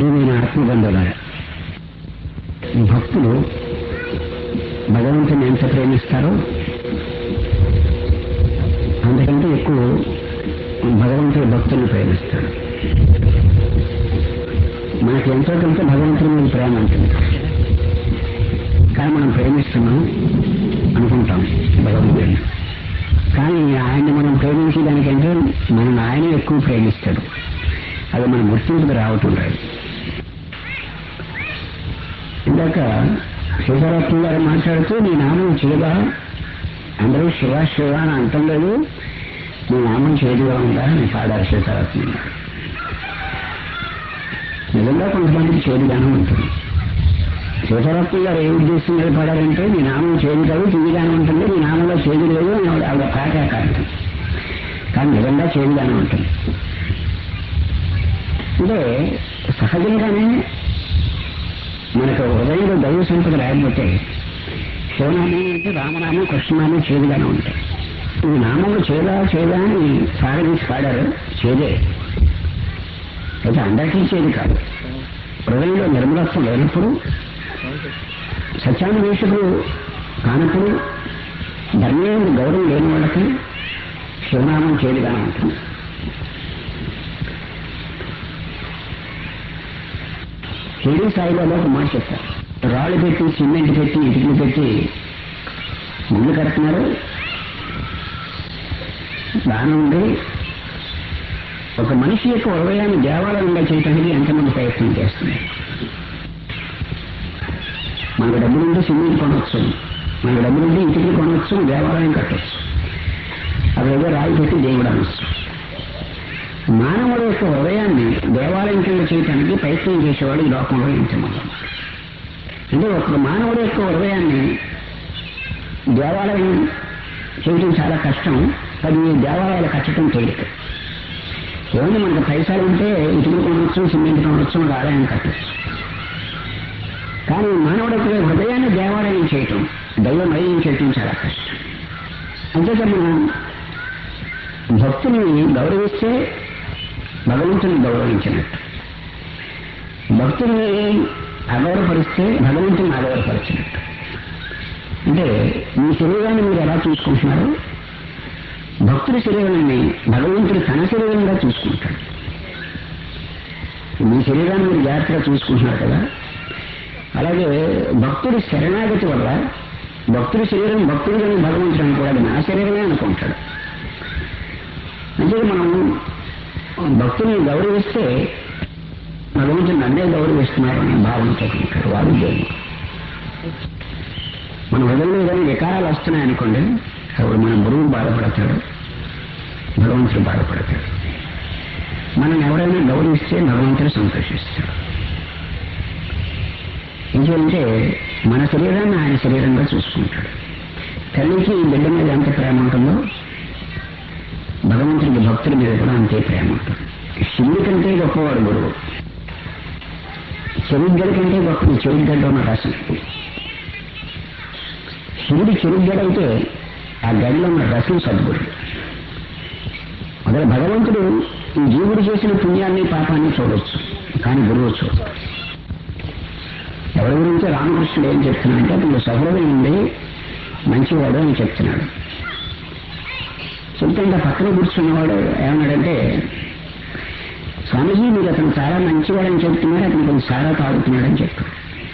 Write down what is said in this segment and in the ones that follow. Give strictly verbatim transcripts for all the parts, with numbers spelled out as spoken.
ప్రియమైన ఆత్మబంధువులారా, భక్తులు భగవంతుని ఎంత ప్రేమిస్తారో అంతకంటే ఎక్కువ భగవంతుడు భక్తుల్ని ప్రేమిస్తాడు. మనకి ఎంతో కొంత భగవంతుని మీద ప్రేమ ఉంటుంది, కానీ మనం ప్రేమిస్తున్నాం అనుకుంటాం భగవంతుడిని. కానీ ఆయన్ని మనం ప్రేమించడానికంటే మనం ఆయన ఎక్కువ ప్రేమిస్తాడు. అది మన గుర్తింపుకు రావటం లేదు. ఇందాక శివరాత్రి గారు మాట్లాడుతూ నీ నామం చేయగా అందరూ శివ శివ అని అంటం లేదు, నీ నామం చేదుగా ఉందా అని పాడారు శివరాత్రి. నిజంగా కొంతమందికి చేదుగానే ఉంటుంది. శివరాత్రి గారు ఏ ఉద్దేశం మీద పాడారంటే నీ నామం చేదు కాదు తీయగానే ఉంటుంది, నీ నామంలో చేదు లేదు అని ఆవిడ పాటే కాదు, కానీ నిజంగా చేదుగానే ఉంటుంది. అంటే సహజంగానే మనకు హృదయంలో దైవ సంపద రాకపోతే శివనామం అంటే రామనామం కృష్ణనామం చేదుగానే ఉంటాయి. ఈ నామంలో చేదా చేదా అని సాగదీసి పాడారు, చేదే అయితే అందరికీ చేది కాదు. హృదయంలో నిర్మలత్వం లేనప్పుడు, సత్యాన్వేషకులు కానప్పుడు, ధర్మేంద్ర గౌరవం లేని వాళ్ళకి శివనామం చేదుగానే ఉంటుంది. షిరిడి సాయిబాబా ఒక మాట చెప్తారు, రాళ్ళు పెట్టి సిమెంట్ పెట్టి ఇటుకలు పెట్టి ముందు కడుతున్నారు, దానం ఉండి ఒక మనిషి యొక్క హృదయాన్ని దేవాలయంగా చేయడానికి ఎంతమంది ప్రయత్నం చేస్తుంది. మనకు డబ్బులుంటే సిమెంట్ కొనవచ్చు, మనకు డబ్బులుంటే ఇటుకలు కొనవచ్చు, దేవాలయం కట్టవచ్చు, అదేదో రాయి పెట్టి దేవుడు అనొచ్చు. మానవుడు యొక్క హృదయాన్ని దేవాలయం కింద చేయడానికి ప్రయత్నం చేసేవాడు ఈ లోకంలో ఎంతమంది. అంటే ఒక మానవుడు యొక్క హృదయాన్ని దేవాలయం చేయడం చాలా కష్టం, అది దేవాలయాలు కట్టడం తేలిక. ఏమన్నా మనకు పైసలు ఉంటే ఇటుకలు కొనవచ్చు, సిమెంట్ కొనవచ్చు, మనకు ఆలయం కట్టవచ్చు. కానీ మానవుడు యొక్క హృదయాన్ని దేవాలయం చేయటం, దైవమయం చేయటం చాలా కష్టం. అంతేత మనం భక్తుని గౌరవిస్తే భగవంతుని గౌరవించినట్టు, భక్తుని అగౌరవపరిస్తే భగవంతుని అగౌరవపరిచినట్టు. అంటే మీ శరీరాన్ని మీరు ఎలా చూసుకుంటున్నారు, భక్తుడి శరీరాన్ని భగవంతుడు తన శరీరంగా చూసుకుంటాడు. మీ శరీరాన్ని మీరు జాగ్రత్తగా చూసుకుంటున్నారు కదా, అలాగే భక్తుడి శరణాగతి వల్ల భక్తుడి శరీరం భక్తుడిగానే భగవంతుడు అనుకోవాలి, నా శరీరమే అనుకుంటాడు. అంటే మనం భక్తుని గౌరవిస్తే భగవంతుని నన్నే గౌరవిస్తున్నారు అనే భావనతో ఉంటారు వాడు దేవుడు. మన హృదయంలో ఏదైనా వికారాలు వస్తున్నాయనుకోండి, అప్పుడు మన గురువు బాధపడతాడు, భగవంతుడు బాధపడతాడు. మనం ఎవరైనా గౌరవిస్తే భగవంతుడు సంతోషిస్తాడు. ఎందుకంటే మన శరీరాన్ని ఆయన శరీరంగా చూసుకుంటాడు. తల్లికి ఈ బిడ్డ మీద ఎంత ప్రేమ ఉంటుందో భగవంతుడికి భక్తుడి మీద కూడా అంతే ప్రేమ ఉంటుంది. శివుడి కంటే గొప్పవాడు గురువు, చెరుగ్గడ కంటే గొప్పది చెరుగ్గడ్డ ఉన్న రసం. శివుడి చెరుగ్గడ అయితే ఆ గడిలో ఉన్న రసం సద్గురుడు. మొదలు భగవంతుడు ఈ జీవుడు చేసిన పుణ్యాన్ని పాపాన్ని చూడవచ్చు, కానీ గురువు చూడవచ్చు. ఎవరి గురించి రామకృష్ణుడు ఏం చెప్తున్నాడంటే అతను సహృదయం ఉండి మంచివాడు అని చెప్తున్నాడు. చెప్తుంటే పక్కన కూర్చున్నవాడు ఏమన్నాడంటే, స్వామీజీ మీరు అతను చాలా మంచివాడని చెప్తున్నాడు, అతను కొంచెం సారా తాగుతున్నాడని చెప్పాడు.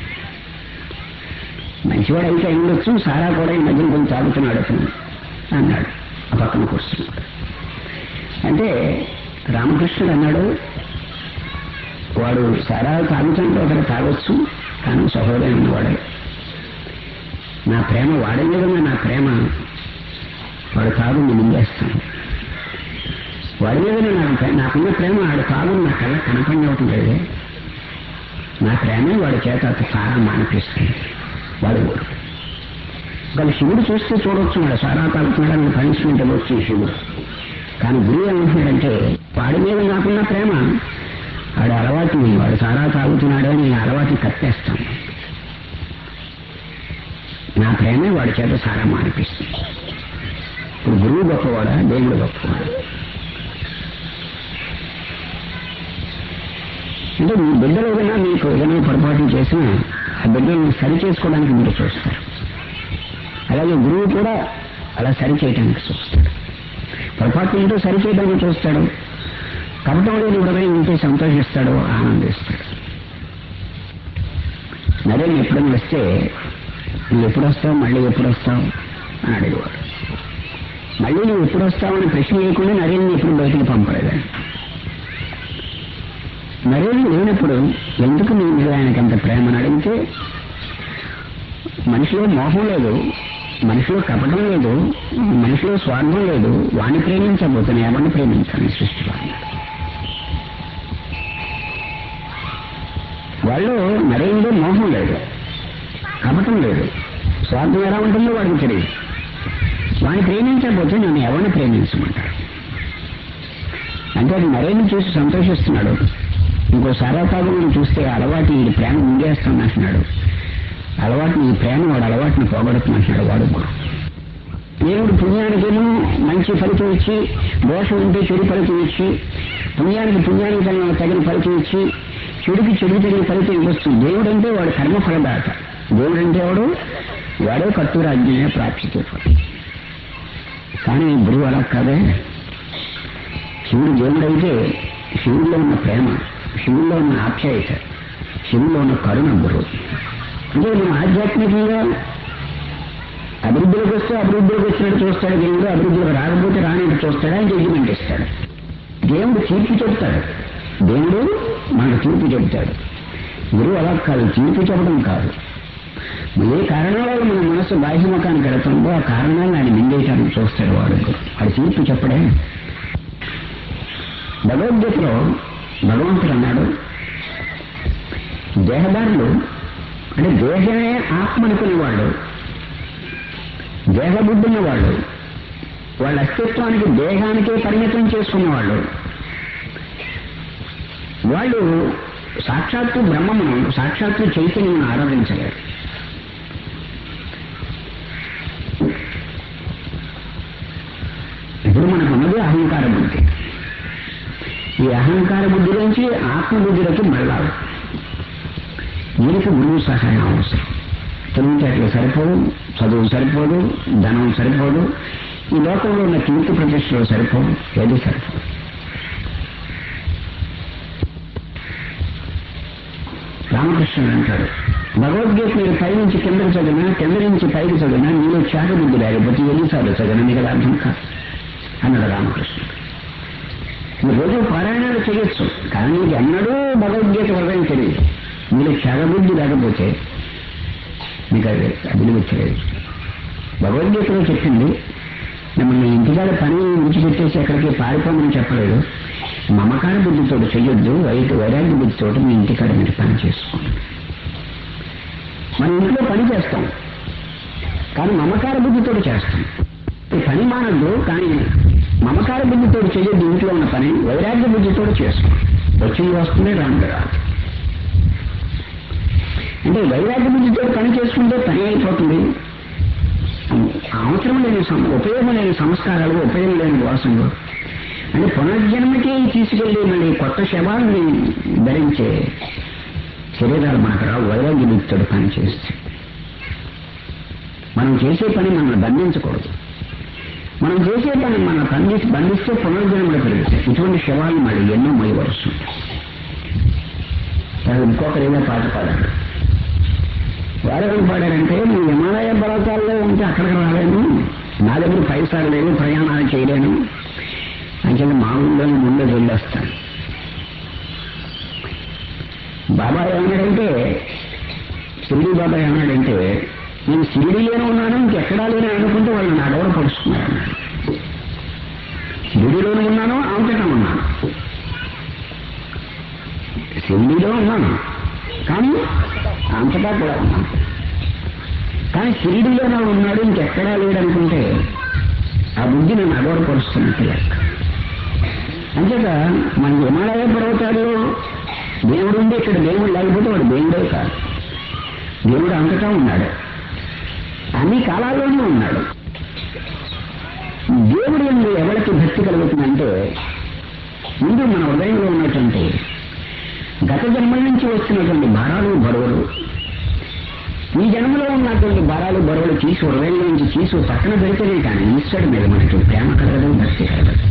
మంచివాడు అయితే ఉండొచ్చు, సారా కూడా ఈ మధ్యన కొంచెం తాగుతున్నాడు అతను అన్నాడు ఆ పక్కన కూర్చున్నాడు. అంటే రామకృష్ణుడు అన్నాడు, వాడు సారా తాగుతుంటే ఒకరు తాగొచ్చు, కానీ సహోదయం ఉన్నవాడే. నా ప్రేమ వాడే విధంగా నా ప్రేమ వాడు కాగుని మింగేస్తాను, వాడి మీద నాకు నాకున్న ప్రేమ వాడు కాగుని నా కళ్ళ కనపడినవటం లేదే, నా ప్రేమే వాడి చేత సారా మానిపిస్తుంది వాడు ఊరు. కానీ శివుడు చూస్తే చూడవచ్చు, వాడు సారా తాగుతున్నాడని పనిష్మెంట్ ఇవ్వచ్చు శివుడు. కానీ గురువు ఏమంటున్నాడంటే వాడి మీద నాకున్న ప్రేమ వాడి అలవాటుని, వాడు సారా తాగుతున్నాడని అలవాటుని కట్టేస్తాను, నా ప్రేమే వాడి చేత సారా మానిపిస్తుంది. ఇప్పుడు గురువు గొప్పవాడా, దేవుడు గొప్పవాడా? అంటే మీ బిడ్డలు ఏదైనా మీకు ఏదైనా పొరపాటు చేసినా ఆ బిడ్డలను సరి చేసుకోవడానికి మీరు చూస్తారు. అలాగే గురువు కూడా అలా సరి చేయడానికి చూస్తాడు. పొరపాటు ఏంటో సరి చేయడానికి చూస్తాడు. కపటం లేని హృదయం ఉంటే సంతోషిస్తాడు, ఆనందిస్తాడు. నరేన్ ఎప్పుడైనా వస్తే నువ్వు ఎప్పుడు వస్తావు, మళ్ళీ ఎప్పుడు వస్తావు అని అడిగేవాడు. మళ్ళీ నువ్వు ఎప్పుడు వస్తావని ప్రశ్న వేయకుండా నరేన్ ఎప్పుడు బయటకు పంపలేదు. నరేన్ లేనప్పుడు ఎందుకు నీ మీద ఆయనకి అంత ప్రేమను అడిగితే, మనిషిలో మోహం లేదు, మనిషిలో కపటం లేదు, మనిషిలో స్వార్థం లేదు, వాణ్ణి ప్రేమించబోతున్నా ఎవరిని ప్రేమించాలి సృష్టిలో. వాళ్ళు నరేంద్ర మోహం లేదు, కపటం లేదు, స్వార్థం ఎలా ఉంటుందో వాడికి తెలియదు. వాడిని ప్రేమించకపోతే నన్ను ఎవరిని ప్రేమించమంటారు. అంటే అది నరేంద్ర చూసి సంతోషిస్తున్నాడు. ఇంకో సారాపాదం చూస్తే అలవాటు ఈ ప్రేమ ముందేస్తుందంటున్నాడు. అలవాటు ఈ ప్రేమ వాడు అలవాటుని పోగొడుతుందంటున్నాడు వాడు. దేవుడు పుణ్యానికేమో మంచి ఫలితం ఇచ్చి, దోషం ఉంటే చెడు ఫలితం ఇచ్చి, పుణ్యానికి పుణ్యానికి తగిన ఫలితం ఇచ్చి, చెడుకి చెడు తగిన ఫలితం ఇవ్వస్తుంది. దేవుడు అంటే వాడు కర్మఫలదాత. దేవుడు అంటే వాడు వాడే కర్తూరాజ్ఞనే ప్రాప్తితే. కానీ గురువు అలా కాదే. శివుడు దేవుడైతే శివుడిలో ఉన్న ప్రేమ, శివుల్లో ఉన్న ఆప్యాయత, శివుల్లో ఉన్న కరుణ గురువు. అంటే మనం ఆధ్యాత్మికంగా అభివృద్ధిలోకి వస్తే అభివృద్ధిలోకి వచ్చినట్టు చూస్తాడు దేవుడు, అభివృద్ధిలోకి రాకపోతే రానట్టు చూస్తాడు. ఆయన జడ్జిమెంట్ ఇస్తాడు. దేవుడు తీర్పు చెప్తాడు. దేవుడు మనకు తీర్పు చెప్తాడు. గురువు అలా కాదు, తీర్పు చెప్పడం కాదు. ఏ కారణాల వల్ల మన మనస్సు బాహ్యముఖానికి వెళుతుందో ఆ కారణాలను ఆయన నిందేయటానికి చూస్తాడు వాడు. వాడు తీర్పు చెప్పడే. భగవద్గీతలో భగవంతుడు అన్నాడు, దేహదారులు అంటే దేహమే ఆత్మ అనుకునేవాళ్ళు, దేహబుద్ధి ఉన్నవాళ్ళు, వాళ్ళ అస్తిత్వానికి దేహానికే పరిమితం చేసుకున్నవాళ్ళు, వాళ్ళు సాక్షాత్తు బ్రహ్మమును, సాక్షాత్తు చైతన్యమును ఆరాధించలేరు. ఇప్పుడు మనకు ఉన్నది అహంకార బుద్ధి. ఈ అహంకార బుద్ధిలోంచి ఆత్మబుద్ధిలోకి మళ్ళాలి. దీనికి గురువు సహాయం అవసరం. తెలివితేటలు సరిపోదు, చదువు సరిపోదు, ధనం సరిపోదు, ఈ లోకంలో ఉన్న కీర్తి ప్రతిష్టలు సరిపోదు, ఏది సరిపోదు. రామకృష్ణుడు అంటాడు, భగవద్గీత మీరు పై నుంచి కిందకి చదివినా, కింద నుంచి పైకి చదివినా నీలో త్యాగ బుద్ధి లేకపోతే ఎన్నిసార్లు చదివినా నీకు అర్థం కాదు అన్నాడు రామకృష్ణుడు. మీరు రోజు పారాయణాలు చేయొచ్చు, కానీ నీకు ఎన్నడూ భగవద్గీత హృదయం తెలియదు. మీరు త్యాగబుద్ధి లేకపోతే మీకు అది అభివృద్ధి. భగవద్గీతలో చెప్పింది, మిమ్మల్ని ఇంటికాడ పని విడిచిపెట్టేసి ఎక్కడికి పారిపోమని చెప్పలేదు. మమకార బుద్ధితో చెయ్యొద్దు, వైట్ వైరాగ్య బుద్ధితో మీ ఇంటికాడ మీరు పని చేసుకోండి. మన ఇంట్లో పని చేస్తాం, కానీ మమకార బుద్ధితో చేస్తాం. పని మానద్దు, కానీ మమకార బుద్ధితో చెయ్యొద్దు. ఇంట్లో ఉన్న పని వైరాగ్య బుద్ధితో చేసుకోండి. వచ్చింది వస్తుంది, రాండి రాదు. అంటే వైరాగ్య బుద్ధితో పని చేసుకుంటే పని అయిపోతుంది. అవసరం లేని ఉపయోగం లేని సంస్కారాలు, ఉపయోగం లేని వాసనలు అంటే పునర్జన్మకి తీసుకెళ్లి మళ్ళీ కొత్త శవాన్ని ధరించే శరీరాలు మనకు రావు. వైరాగ్య బుద్ధితో పని చేస్తే మనం చేసే పని మనల్ని బంధించకూడదు. మనం చేసే పని మన బంధించి బంధిస్తే పునర్జన్మలు పెరుగుతాయి. ఇటువంటి శవాలు మళ్ళీ ఎన్నో మొయ్యవరుస్తుంది. ఇంకొకరు ఏదో పాట పాడారు. వారేమని పాడారంటే, నువ్వు హిమాలయ పర్వతాల్లో ఉంటే అక్కడికి రాలేను, నా దగ్గర పైసలు లేవు, ప్రయాణాలు చేయలేను అంటే మా ఊళ్ళోని ముందే వెళ్ళొస్తాను. బాబా ఏమన్నాడంటే, షిరిడి బాబా ఏమన్నాడంటే, నేను షిరిడిలోనే ఉన్నాను, ఇంకెక్కడా లేని అనుకుంటే వాళ్ళు నా గౌరవ పరుస్తున్నారు అన్నాడు. షిరిడిలోనే ఉన్నాను, అంతటా ఉన్నాను. షిరిడిలో ఉన్నాను కానీ అంతటా కూడా ఉన్నాను. కానీ షిరిడిలోనే ఉన్నాడు, ఇంకెక్కడా లేడనుకుంటే ఆ బుద్ధి నన్ను అగౌరవపరుస్తున్నట్టు లెక్క. అంచేత మన హిమాలయ పర్వతాల్లో దేవుడు ఉండి ఇక్కడ దేవుడు లేకపోతే వాడు దేవుడే కాదు. దేవుడు అంతటా ఉన్నాడు, అన్ని కాలాల్లోనే ఉన్నాడు. దేవుడు ఎందు ఎవరికి భక్తి కలుగుతుందంటే, ముందు మన హృదయంలో ఉన్నటువంటి గత జన్మల నుంచి వస్తున్నటువంటి భారాలు బరువులు ఈ జన్మలో ఉన్నటువంటి భారాలు బరువులు తీసి హృదయం నుంచి తీసి పక్కన పెడితేనే కానీ ఈశ్వరుడి మీద మనకి ప్రేమ కలగదు, భక్తి కలగదు.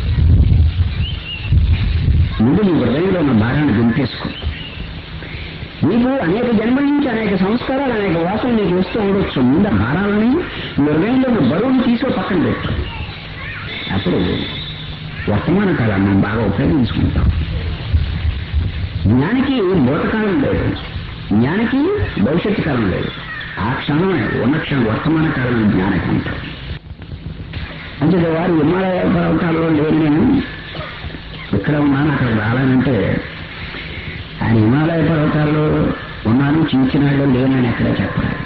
ముందు నీ హృదయంలో ఉన్న భారాన్ని దింపేసుకో. నీకు అనేక జన్మల నుంచి అనేక సంస్కారాలు అనేక వాసనలు నీకు వస్తూ ఉండొచ్చు. ముందు భారాలని హృదయంలో ఉన్న బరువుని తీసుకో పక్కన పెట్టు. అప్పుడు వర్తమాన కాలాన్ని మనం బాగా ఉపయోగించుకుంటాం. జ్ఞానికి భూతకాలం లేదు, జ్ఞానికి భవిష్యత్తు కాలం లేదు. ఆ క్షణమే ఉన్న క్షణం వర్తమాన కాలం జ్ఞానికి ఉంటాం. అంటే వారు హిమాలయ పర్వతాల్లో లేదు, నేను ఇక్కడ ఉన్నాను అక్కడ రాలేనంటే ఆయన హిమాలయ పర్వతాల్లో ఉన్నాను చించినాళ్ళు లేనని ఎక్కడా చెప్పలేదు.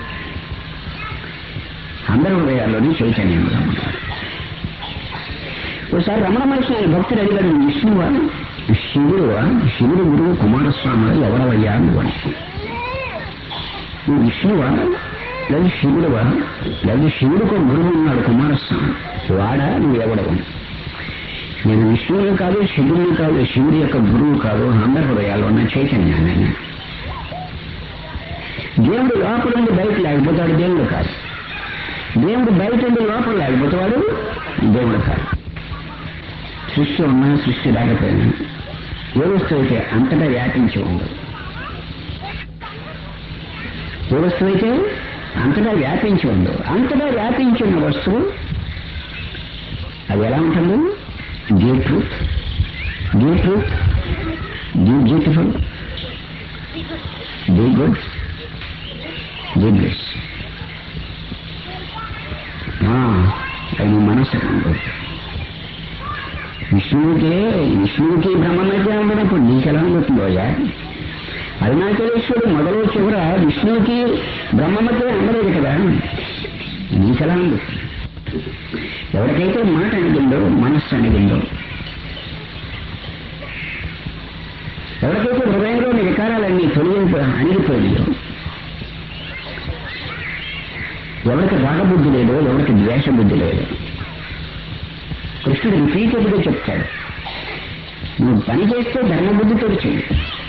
అందరి హృదయాల్లోని చైతన్యంగా ఉన్నారు. ఒకసారి రమణ మహర్షి ఆయన భక్తుడు అడిగాడు, విష్ణువా శివుడువా శివుడు గురువు కుమారస్వామి ఎవరవయ్యా నువ్వు? నువ్వు విష్ణువా లేదు శివుడువా లేదు శివుడికి గురువు ఉన్నాడు కుమారస్వామి, వాడా నువ్వు ఎవడవు? నేను విష్ణువుని కాదు శివుడిని కాదు శివుడి యొక్క గురువు కాదు, అందరి హృదయాల్లో ఉన్న చైతన్యాన్ని. దేవుడు లోపల నుండి బయట లేకపోతాడు దేవుడు కాదు, దేవుడు బయట నుండి లోపల లేకపోతాడు దేవుడు కాదు. సృష్టి ఉన్నా సృష్టి లేకపోయినా ఏ వస్తువు అయితే అంతటా వ్యాపించి ఉండదు, ఏ వస్తువు అయితే అంతటా వ్యాపించి ఉండదు. అంతటా వ్యాపించి ఉన్న వస్తువు అది ఎలా ఉంటుంది? The truth, the truth, the beautiful, the good, the bless. అది మనస్సు ఉండదు. విష్ణువుకే విష్ణువుకి బ్రహ్మమధ్య ఉండనప్పుడు నీకెలా ఉంటుందోయా? అరుణాచలేశ్వరుడు మొదలు చివర విష్ణువుకి బ్రహ్మ మధ్య ఉండలేదు కదా, నీకెలా ఉంది? ఎవరికైతే మాట అణిగిందో మనస్సు అణిగిందో, ఎవరికైతే హృదయంలోని వికారాలన్నీ తొలగి అణిగిపోయిందో, ఎవరికి రాగబుద్ధి లేదో, ఎవరికి ద్వేషబుద్ధి లేదో, కృష్ణుడు రిపీటెడ్గా చెప్తాడు, నువ్వు పని చేస్తే ధర్మబుద్ధితో చెయ్యి,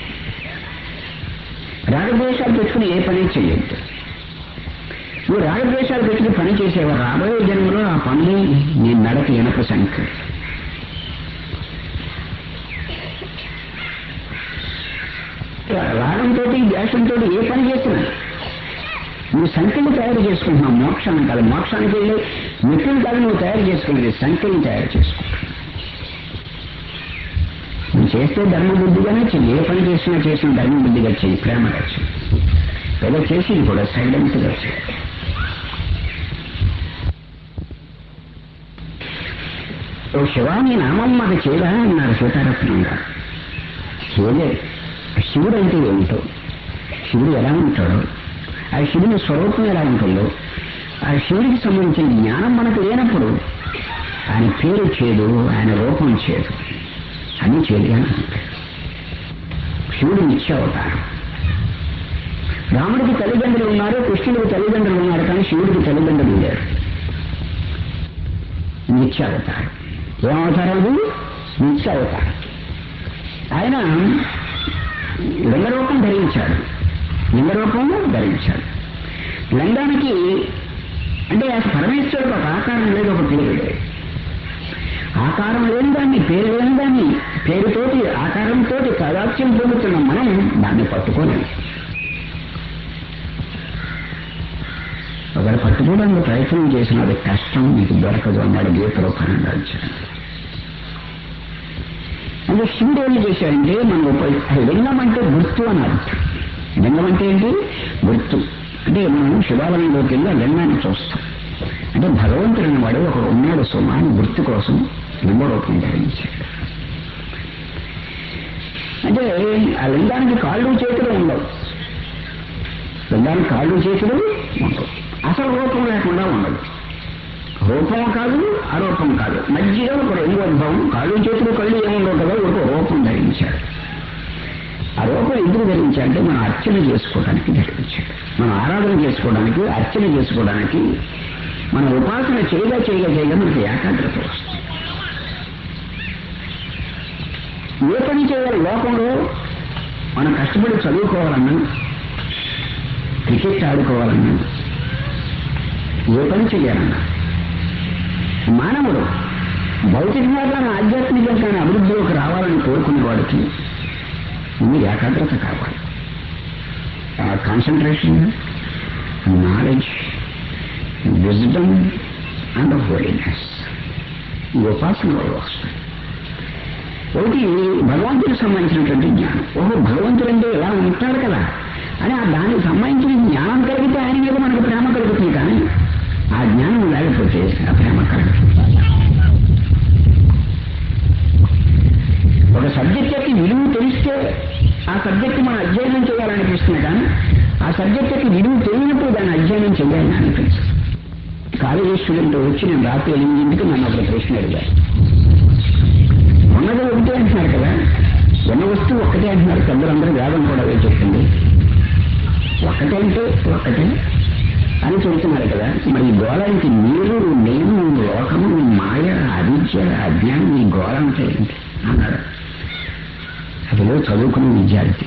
రాగద్వేషాలు పెట్టుకుని ఏ పని చెయ్యొద్దు. నువ్వు రాగద్వేషాలు పెట్టుకుని పని చేసేవా రాబోయే జన్మలో ఆ పనులు నీ నడక ఎనక సంఖ్య. రాగంతో ద్వేషంతో ఏ పని చేసినా నువ్వు సంఖ్యలు తయారు చేసుకుంటున్నావు, మోక్షాన్ని కాదు. మోక్షానికి వెళ్ళి మిత్రులు కాదు నువ్వు తయారు చేసుకునేది, సంఖ్యలు తయారు చేసుకుంటున్నావు. నువ్వు చేస్తే ధర్మబుద్ధిగానే చెయ్యి, ఏ పని చేసినా చేసిన ధర్మబుద్ధిగా చెయ్యి, ప్రేమగా చెయ్యి. ఏదో చేసేది కూడా సైలెంట్గా చెయ్యి. ఓ శివా నీ నామం మాకు చేయడా అన్నారు సీతారత్నం గారు. శివుడే శివుడు అంటే ఏమిటో, శివుడు ఎలా ఉంటాడో, ఆ శివుని స్వరూపం ఎలా ఉంటుందో, ఆ శివుడికి సంబంధించిన జ్ఞానం మనకు లేనప్పుడు ఆయన పేరు చేదు, ఆయన రూపం చేదు, అన్ని చేదుగా ఉంటాయి. శివుడు నిత్యావతారం. రాముడికి తల్లిదండ్రులు ఉన్నారు, కృష్ణుడికి తల్లిదండ్రులు ఉన్నారు, కానీ శివుడికి తల్లిదండ్రులు లేరు. నిత్యావతారం. ఏమవతారం అది? నిత్యావతారం. ఆయన లింగరూపం ధరించాడు, లింగరూపం ధరించాడు. లింగానికి అంటే ఆ పరమేశ్వరుడు ఒక ఆకారం లేదు, ఒక పేరు లేదు. ఆకారం లేని దాన్ని, పేరు లేని దాన్ని, పేరుతోటి ఆకారంతో కదాత్యం పొందుతున్న మనం దాన్ని పట్టుకోలేము. ఒకరు పట్టుకోవడానికి ప్రయత్నం చేసిన అది కష్టం, మీకు దొరకదు అన్నాడు గీతలో పన్నెండాధ్యాయం. అంటే శివుడు ఏం చేశాడంటే మనం ఉపయోగ లింగం అంటే గుర్తు అని అర్థం. లింగం అంటే ఏంటి? గుర్తు. అంటే మనం శివాలయంలోకి వెళ్ళి ఆ లింగాన్ని చూస్తాం. అంటే భగవంతుడు అనేవాడు ఒకడు ఉన్నాడు సుమా అని గుర్తు కోసం లింగరూపం ధరించాడు. అంటే ఆ లింగానికి కాళ్ళు చేతులు ఉండవు, లింగానికి కాళ్ళు చేతులు ఉండవు, అసలు రూపం లేకుండా ఉండదు. రూపం కాదు, అరూపం కాదు, మధ్యలో ఒక లింగోద్భవం. కాళ్ళు చేతులు కళ్ళు ఏముండవు కదా, ఒక రూపం ధరించాడు. ఆ రూపం ఎందుకు ధరించాడంటే మనం అర్చన చేసుకోవడానికి ధరించాడు. మనం ఆరాధన చేసుకోవడానికి, అర్చన చేసుకోవడానికి, మన ఉపాసన చేయగా చేయగా చేయగా మనకి ఏకాగ్రత వస్తుంది. ఏ పని చేయాలి లోకంలో? మనం కష్టపడి చదువుకోవాలన్నా, క్రికెట్ ఆడుకోవాలన్నా, ఏ పని చేయాలన్నా మానవుడు భౌతికంగా కానీ ఆధ్యాత్మికంగా కానీ అభివృద్ధిలోకి రావాలని కోరుకునే వాడికి ఇన్ని ఏకాగ్రత కావాలి. Concentration, knowledge, wisdom and holiness ఈ ఉపాసన వల్ల వస్తుంది. ఒకటి భగవంతుడికి సంబంధించినటువంటి జ్ఞానం. ఓహో భగవంతుడు అంటే ఇలా ఉంటాడు కదా అని ఆ దానికి సంబంధించిన జ్ఞానం కలిగితే ఆయన మీద మనకు ప్రేమ కలుగుతుంది. కానీ ఆ జ్ఞానం లేకపోతే ఆ ప్రేమ కలుగుతుంది. ఒక సబ్జెక్ట్ యొక్క విలువ తెలిస్తే ఆ సబ్జెక్ట్ మనం అధ్యయనం చేయాలనిపిస్తుంది. కానీ ఆ సబ్జెక్ట్ యొక్క విలువ తెలియనప్పుడు దాన్ని అధ్యయనం చేయాలని అనిపిస్తుంది. కాలేజీ స్టూడెంట్ వచ్చి నేను రాత్రి ఎనిమిదింటికి నన్ను ఒక ప్రశ్న అడిగారు. ఉన్నది ఒకటే అంటున్నారు కదా, ఉన్న వస్తువు ఒక్కటే అంటున్నారు. పెద్దలందరూ వేదం కూడా అదే చెప్తుంది. ఒక్కటే అంటే ఒక్కటే అని చెబుతున్నారు కదా. మరి ఈ గోళానికి మీరు, నేను, లోకము, మాయ, అవిద్య, అజ్ఞానం ఈ గోళ అంటే ఏంటి అన్నాడు. అదిలో చదువుకునే విద్యార్థి.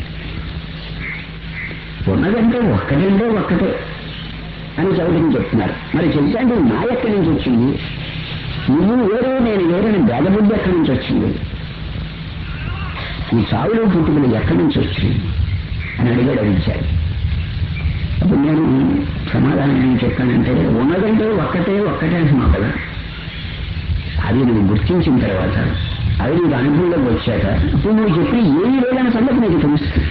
ఉన్నదంటే ఒక్కటంటే ఒక్కటే అని చదువుకుని చెప్తున్నారు. మరి చెప్తాంటే నా ఎక్కడి నుంచి వచ్చింది, నువ్వు వేరే నేను వేరే భేదబుద్ధి ఎక్కడి నుంచి వచ్చింది, ఈ చావులు పుట్టుకలు ఎక్కడి నుంచి వచ్చింది అని అడిగాడు విద్యార్థి. అప్పుడు నేను సమాధానం ఏం చెప్పానంటే ఉన్నదంటే ఒక్కటే ఒక్కటే అంటున్నావు కదా, అది నువ్వు గుర్తించిన తర్వాత అది నీకు అనుభవంలోకి వచ్చాక ఇప్పుడు నువ్వు చెప్పి ఏమీ లేదన్న సంగతి నీకు తెలుస్తుంది.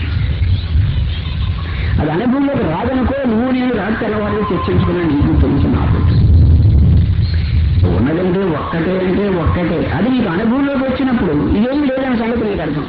అది అనుభవంలోకి రాదనుకో, నువ్వు నేను రాత్రి తెల్లవారు చర్చించుకున్నా నీకు తెలుసు. నాకు ఉన్నదంటే ఒక్కటే అంటే ఒక్కటే అది నీకు అనుభవంలోకి వచ్చినప్పుడు ఇదేమీ లేదన్న సంగతి నీకు అర్థం.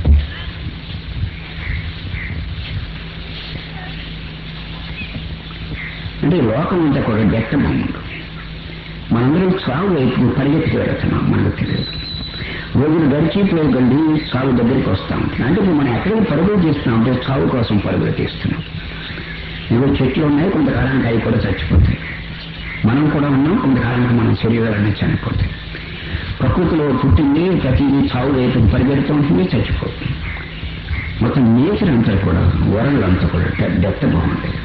అంటే లోకం అంతా కూడా వ్యక్తమవుతుంది. మనందరం చావు వైపు పరిగెత్తి వెళుతున్నాం, మనకు తెలియదు. రోజులు గడిచి గండి చావు దగ్గరికి వస్తాం. అంటే ఇప్పుడు మనం ఎక్కడికి పరుగులు చేస్తున్నాం అంటే చావు కోసం పరుగులు తీస్తున్నాం. ఇవి చెట్లు ఉన్నాయి, కొంతకాలానికి అవి కూడా చచ్చిపోతాయి. మనం కూడా ఉన్నాం, కొంతకాలానికి మన శరీరాలన్నీ చనిపోతాయి. ప్రకృతిలో పుట్టింది ప్రతిదీ చావు వైపు పరిగెడుతూ ఉంటుంది, చచ్చిపోతుంది. మొత్తం నేచర్ అంతా కూడా, వరల్డ్ అంతా కూడా డెప్త్ బాగుంటాయి.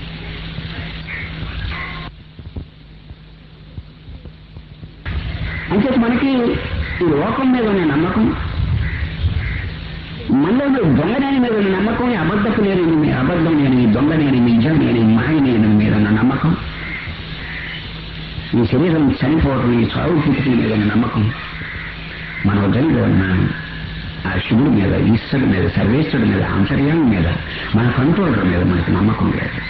అంటే మనకి ఈ లోకం మీద ఉన్న నమ్మకం, మనలో దొంగనేని మీద ఉన్న నమ్మకం, అబద్ధపు నేను అబద్ధం నేను దొంగ నేను నిజం నేను మాయ నేను మీద ఉన్న నమ్మకం, ఈ శరీరం చనిపోవటం, ఈ చావు పుట్టుకుని మీద ఉన్న నమ్మకం, మన వద్దలో ఉన్న ఆ శివుడి మీద, ఈశ్వరుడి మీద, సర్వేశ్వరుడి మీద, అంతర్యామి మీద, మన కంట్రోలర్ మీద మనకు నమ్మకం లేదు.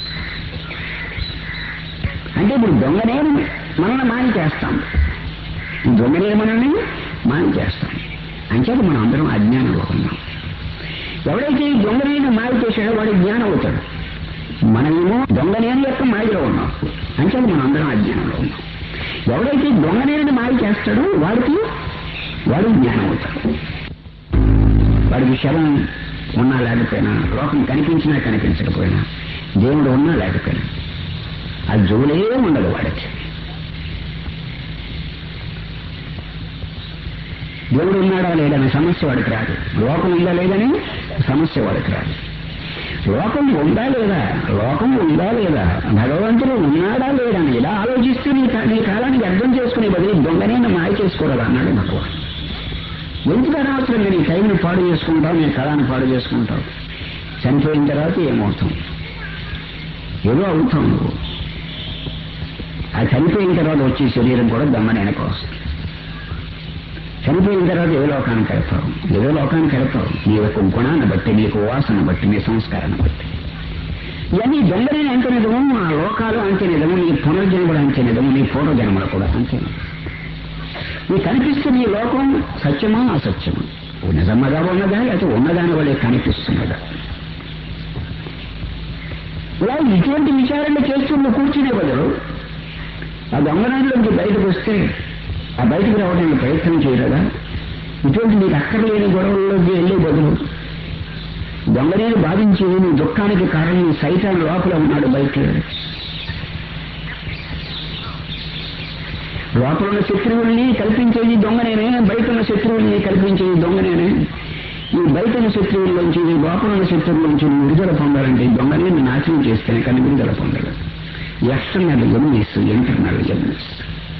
అంటే ఇప్పుడు దొంగనేని మనల్ని మాని చేస్తాం, దొంగనే మనల్ని మాని చేస్తాం. అంచేత మనం అందరం అజ్ఞానంలో ఉన్నాం. ఎవడైతే ఈ దొంగనేని మాయ చేశాడో వాడు జ్ఞానం అవుతాడు. మనమేమో దొంగనేని యొక్క మాయలో ఉన్నాం. అంచేత మనం అందరం అజ్ఞానంలో ఉన్నాం. ఎవడైతే దొంగనేని మాయ చేస్తాడో వాడికి వాడు జ్ఞానం అవుతాడు. వాడికి శవం ఉన్నా లేకపోయినా, లోకం కనిపించినా కనిపించకపోయినా, దేవుడు ఉన్నా లేకపోయినా ఆ జోలే ఉండదు వాడికి. దేవుడు ఉన్నాడా లేదనే సమస్య వాడికి రాదు. లోకం ఉందా లేదని సమస్య వాడికి రాదు. లోకం ఉందా లేదా, లోకం ఉందా లేదా, భగవంతుడు ఉన్నాడా లేదని ఇలా ఆలోచిస్తూ నీ నీ కాలానికి అర్థం చేసుకునే బదులు దొంగనే మాయ చేసుకోరాదు అన్నాడు భగవాన్. ఎందుకు అనవసరంగా నీ టైంని పాడు చేసుకుంటావు, నీ కాలాన్ని పాడు చేసుకుంటావు. చనిపోయిన తర్వాత ఏమవుతాం, ఏదో అవుతాం నువ్వు. ఆ చనిపోయిన తర్వాత వచ్చే శరీరం కూడా దొంగనేనకు వస్తుంది. చనిపోయిన తర్వాత ఏ లోకానికి వెళ్తావు, ఏదో లోకానికి వెళ్తావు. నీ యొక్క గుణాన్ని బట్టి, నీకు వాసన బట్టి, నీ సంస్కారాన్ని బట్టి. ఇవన్నీ దొంగలేని అంతే నిజము, ఆ లోకాలు అంతే నిజము, నీ పునర్జన్మలు అంతే నిజము, నీ పూర్వజన్మలు కూడా అంతే. నీకు కనిపిస్తున్న ఈ లోకం సత్యమా అసత్యమా, నిజమగా ఉన్నదా లేకపోతే ఉన్నదాని వల్లే కనిపిస్తున్నదా? ఇలా ఇటువంటి విచారణ చేస్తున్న కూర్చునే బదులు ఆ దొంగనాడులోంచి బయటకు వస్తే ఆ బయటకు రావడానికి ప్రయత్నం చేయలేదా? ఇటువంటి నీకు అక్కర్లేని గొడవల్లోకి వెళ్ళే బదులు దొంగనేని బాధించి నీ దుఃఖానికి కారణం సైతాన్ లోపల ఉన్నాడు, బయట లోపల ఉన్న శత్రువుల్ని కల్పించేది దొంగనేనే, బయట ఉన్న శత్రువుల్ని కల్పించేది దొంగనేనే. ఈ బయట ఉన్న శత్రువుల్లోంచి ఈ లోపల ఉన్న శత్రువుల్లోంచి నువ్వు విడుదల పొందాలంటే ఈ దొంగని నువ్వు నాశనం చేస్తేనే కానీ విడుదల పొందలేదు. External enemies, internal enemies.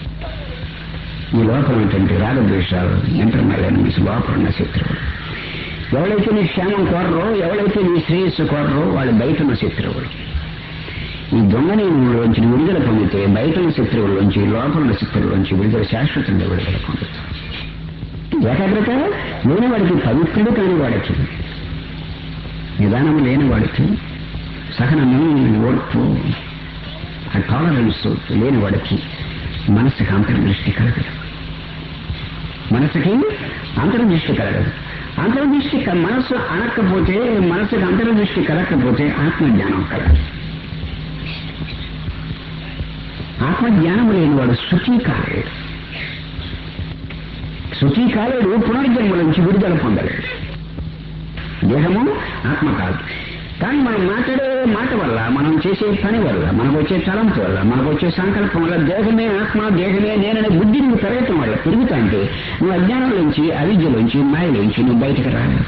ఈ లోపల ఉన్నటువంటి రాగద్వేషాలు ఇంటర్నల్ ఎనిమీస్, లోపల ఉన్న శత్రువులు. ఎవరైతే నీ క్షేమం కోరరో, ఎవరైతే నీ శ్రేయస్సు కోరరో వాళ్ళు బయట ఉన్న శత్రువులు. ఈ దొంగని నుంచి విడుదల పొందితే బయట ఉన్న శత్రువుల్లోంచి లోపల ఉన్న శత్రువుల్లోంచి విడుదల శాశ్వతంగా విడుదల పొందుతాం. ఏకాగ్రత లేని వాడికి, పవిత్రుడు కాని వాడికి, నిదానం లేని వాడికి, సహనము, ఓర్పు, ఆ టాలరెన్స్ లేని వాడికి మనస్సుకి అంతర్దృష్టి కలగదు. మనసుకి అంతర్దృష్టి కలగదు. అంతర్దృష్టి మనస్సు అనకపోతే, మనసుకి అంతర్దృష్టి కలగకపోతే ఆత్మజ్ఞానం కలగదు. ఆత్మజ్ఞానం లేనివాడు శుచి కాలేడు. శుచి కాలేడు, పునర్జన్మ నుంచి విడుదల పొందలేడు. దేహము ఆత్మ కాదు. కానీ మనం మాట్లాడే మాట వల్ల, మనం చేసే పని వల్ల, మనకు వచ్చే తలంపు వల్ల, మనకు వచ్చే సంకల్పం వల్ల దేహమే ఆత్మ, దేహమే నేననే బుద్ధి నువ్వు పెరగటం వల్ల పెరుగుతా అంటే నువ్వు అజ్ఞానం నుంచి, అవిద్యలోంచి, మాయలోంచి నువ్వు బయటకు రాలేవు.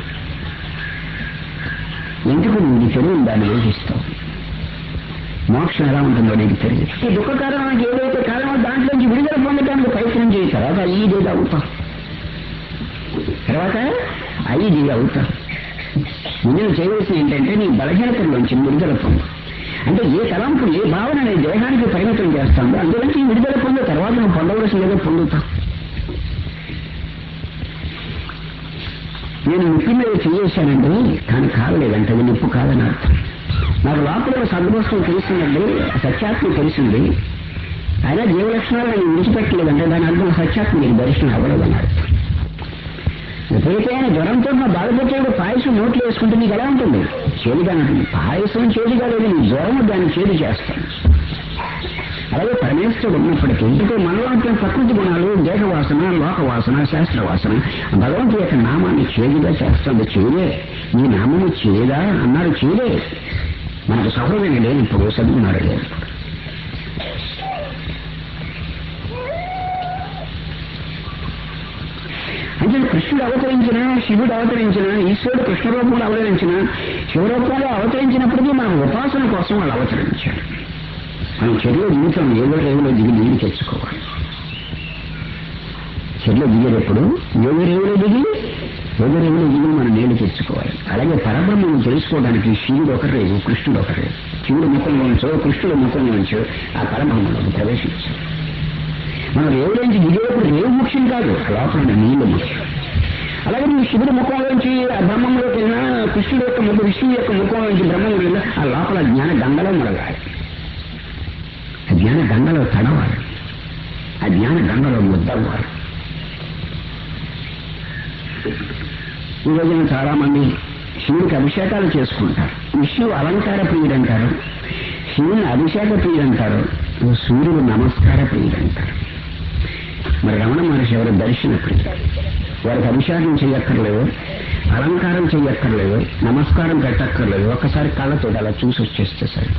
ఎందుకు నువ్వు తెలివి దాన్ని యోచిస్తావు? మోక్షం ఎలా ఉంటుందో నీకు తెలియదు. ఈ దుఃఖ కారణానికి ఏదైతే కారణమో దాంట్లోంచి విడుదల పొందటానికి ప్రయత్నం చేయ తర్వాత ఐదేది అవుతాం. తర్వాత ఐదు అవుతాం. ముందు చేయవలసింది ఏంటంటే నీ బలహీనతల్లోంచి విడుదల పొందు. అంటే ఏ తలంపు, ఏ భావన నీ దేహానికి పరిమితం చేస్తామో అందులోంచి విడుదల పొందే తర్వాత నువ్వు పొందవలసిందేదో పొందుతావు. నేను నిప్పు మీద చేసానండి, కానీ కావలేదంటే అది నిప్పు కాదని అర్థం. నాకు లోపల సద్వస్తువు తెలిసిందండి, సత్యాత్మ తెలిసింది, అయినా జీవలక్షణాలు నేను విడిచిపెట్టలేదంటే దాని అర్థం సత్యాత్మ నీకు దర్శనం అవ్వలేదని అర్థం. విపరీతమైన జ్వరంతో నా బాధపడేది పాయసం నోట్లు వేసుకుంటే నీకు ఎలా ఉంటుంది? చేదుగా ఉంటుంది. పాయసం చేదుగా లేదు, నీ జ్వరం దాన్ని చేదు చేస్తాను. అలాగే పరమేశ్వరుడు ఉన్నప్పటికీ ఇందుకు మనలో ఉంటున్న ప్రకృతి గుణాలు, దేహవాసన, లోకవాసన, శాస్త్రవాసన భగవంతుడి యొక్క నామాన్ని చేదుగా చేస్తుంది. చేదే నీ నామము చేదా అన్నారు. చేదే మనకు సహృదయం లేదు, ఇప్పుడు చదువున్నాడు లేదు. అంటే కృష్ణుడు అవతరించిన, శివుడు అవతరించిన, ఈశ్వరుడు కృష్ణ రూపంలో అవతరించిన, శివరూపంలో అవతరించినప్పటికీ మన ఉపాసన కోసం వాళ్ళు అవతరించారు. మనం చెరువులో దిగుతాం, ఏదో రేవులో దిగి నీళ్ళు తెచ్చుకోవాలి. చెరువులో దిగేటప్పుడు ఏదో రేవులో దిగి ఏదో రేవులో దిగి మనం నీళ్లు తెచ్చుకోవాలి. అలాగే పరబ్రహ్మను తెలుసుకోవడానికి శివుడు ఒక రేవు, కృష్ణుడు ఒక రేవు. శివుడు ముఖంలో ఉంచో, కృష్ణుడు ముఖంలో ఉంచో ఆ పరబ్రహ్మలోకి ప్రవేశించారు. మనం రేవులోంచి దిగేటప్పుడు రేవు ముఖ్యం కాదు, లోపల నీళ్లు ముఖ్యం. అలాగే నువ్వు శివుడి ముఖంలోంచి ఆ బ్రహ్మంలోకి వెళ్ళినా, కృష్ణుడు యొక్క ముఖం, విష్ణువు యొక్క ముఖంలోంచి బ్రహ్మం వెళ్ళినా ఆ లోపల జ్ఞాన గంగలో మొదలాలి. ఆ జ్ఞాన గంగలో తడవాలి, ఆ జ్ఞాన గంగలో ముద్దవ్వాలి. ఈ రోజున చాలా మంది శివుడికి అభిషేకాలు చేసుకుంటారు. విష్ణువు అలంకార ప్రియుడు అంటారు, శివుని అభిషేక ప్రియుడు అంటారు, సూర్యుడు నమస్కార ప్రియుడు అంటారు. మరి రమణ మహర్షి ఎవరు? దర్శన ప్రియుడు. వారికి అభిషేకం చేయక్కర్లేదు, అలంకారం చేయక్కర్లేదు, నమస్కారం పెట్టక్కర్లేదు, ఒక్కసారి కళ్ళతో అలా చూసి వచ్చేస్తే సరే.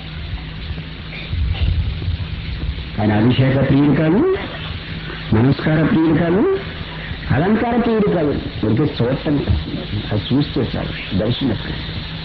ఆయన అభిషేక ప్రియుడు కాదు, నమస్కార ప్రియుడు కాదు, అలంకార ప్రియుడు కాదు, ఉడికి చూడటం అది చూస్తే చాలు దర్శన ప్రియుడు.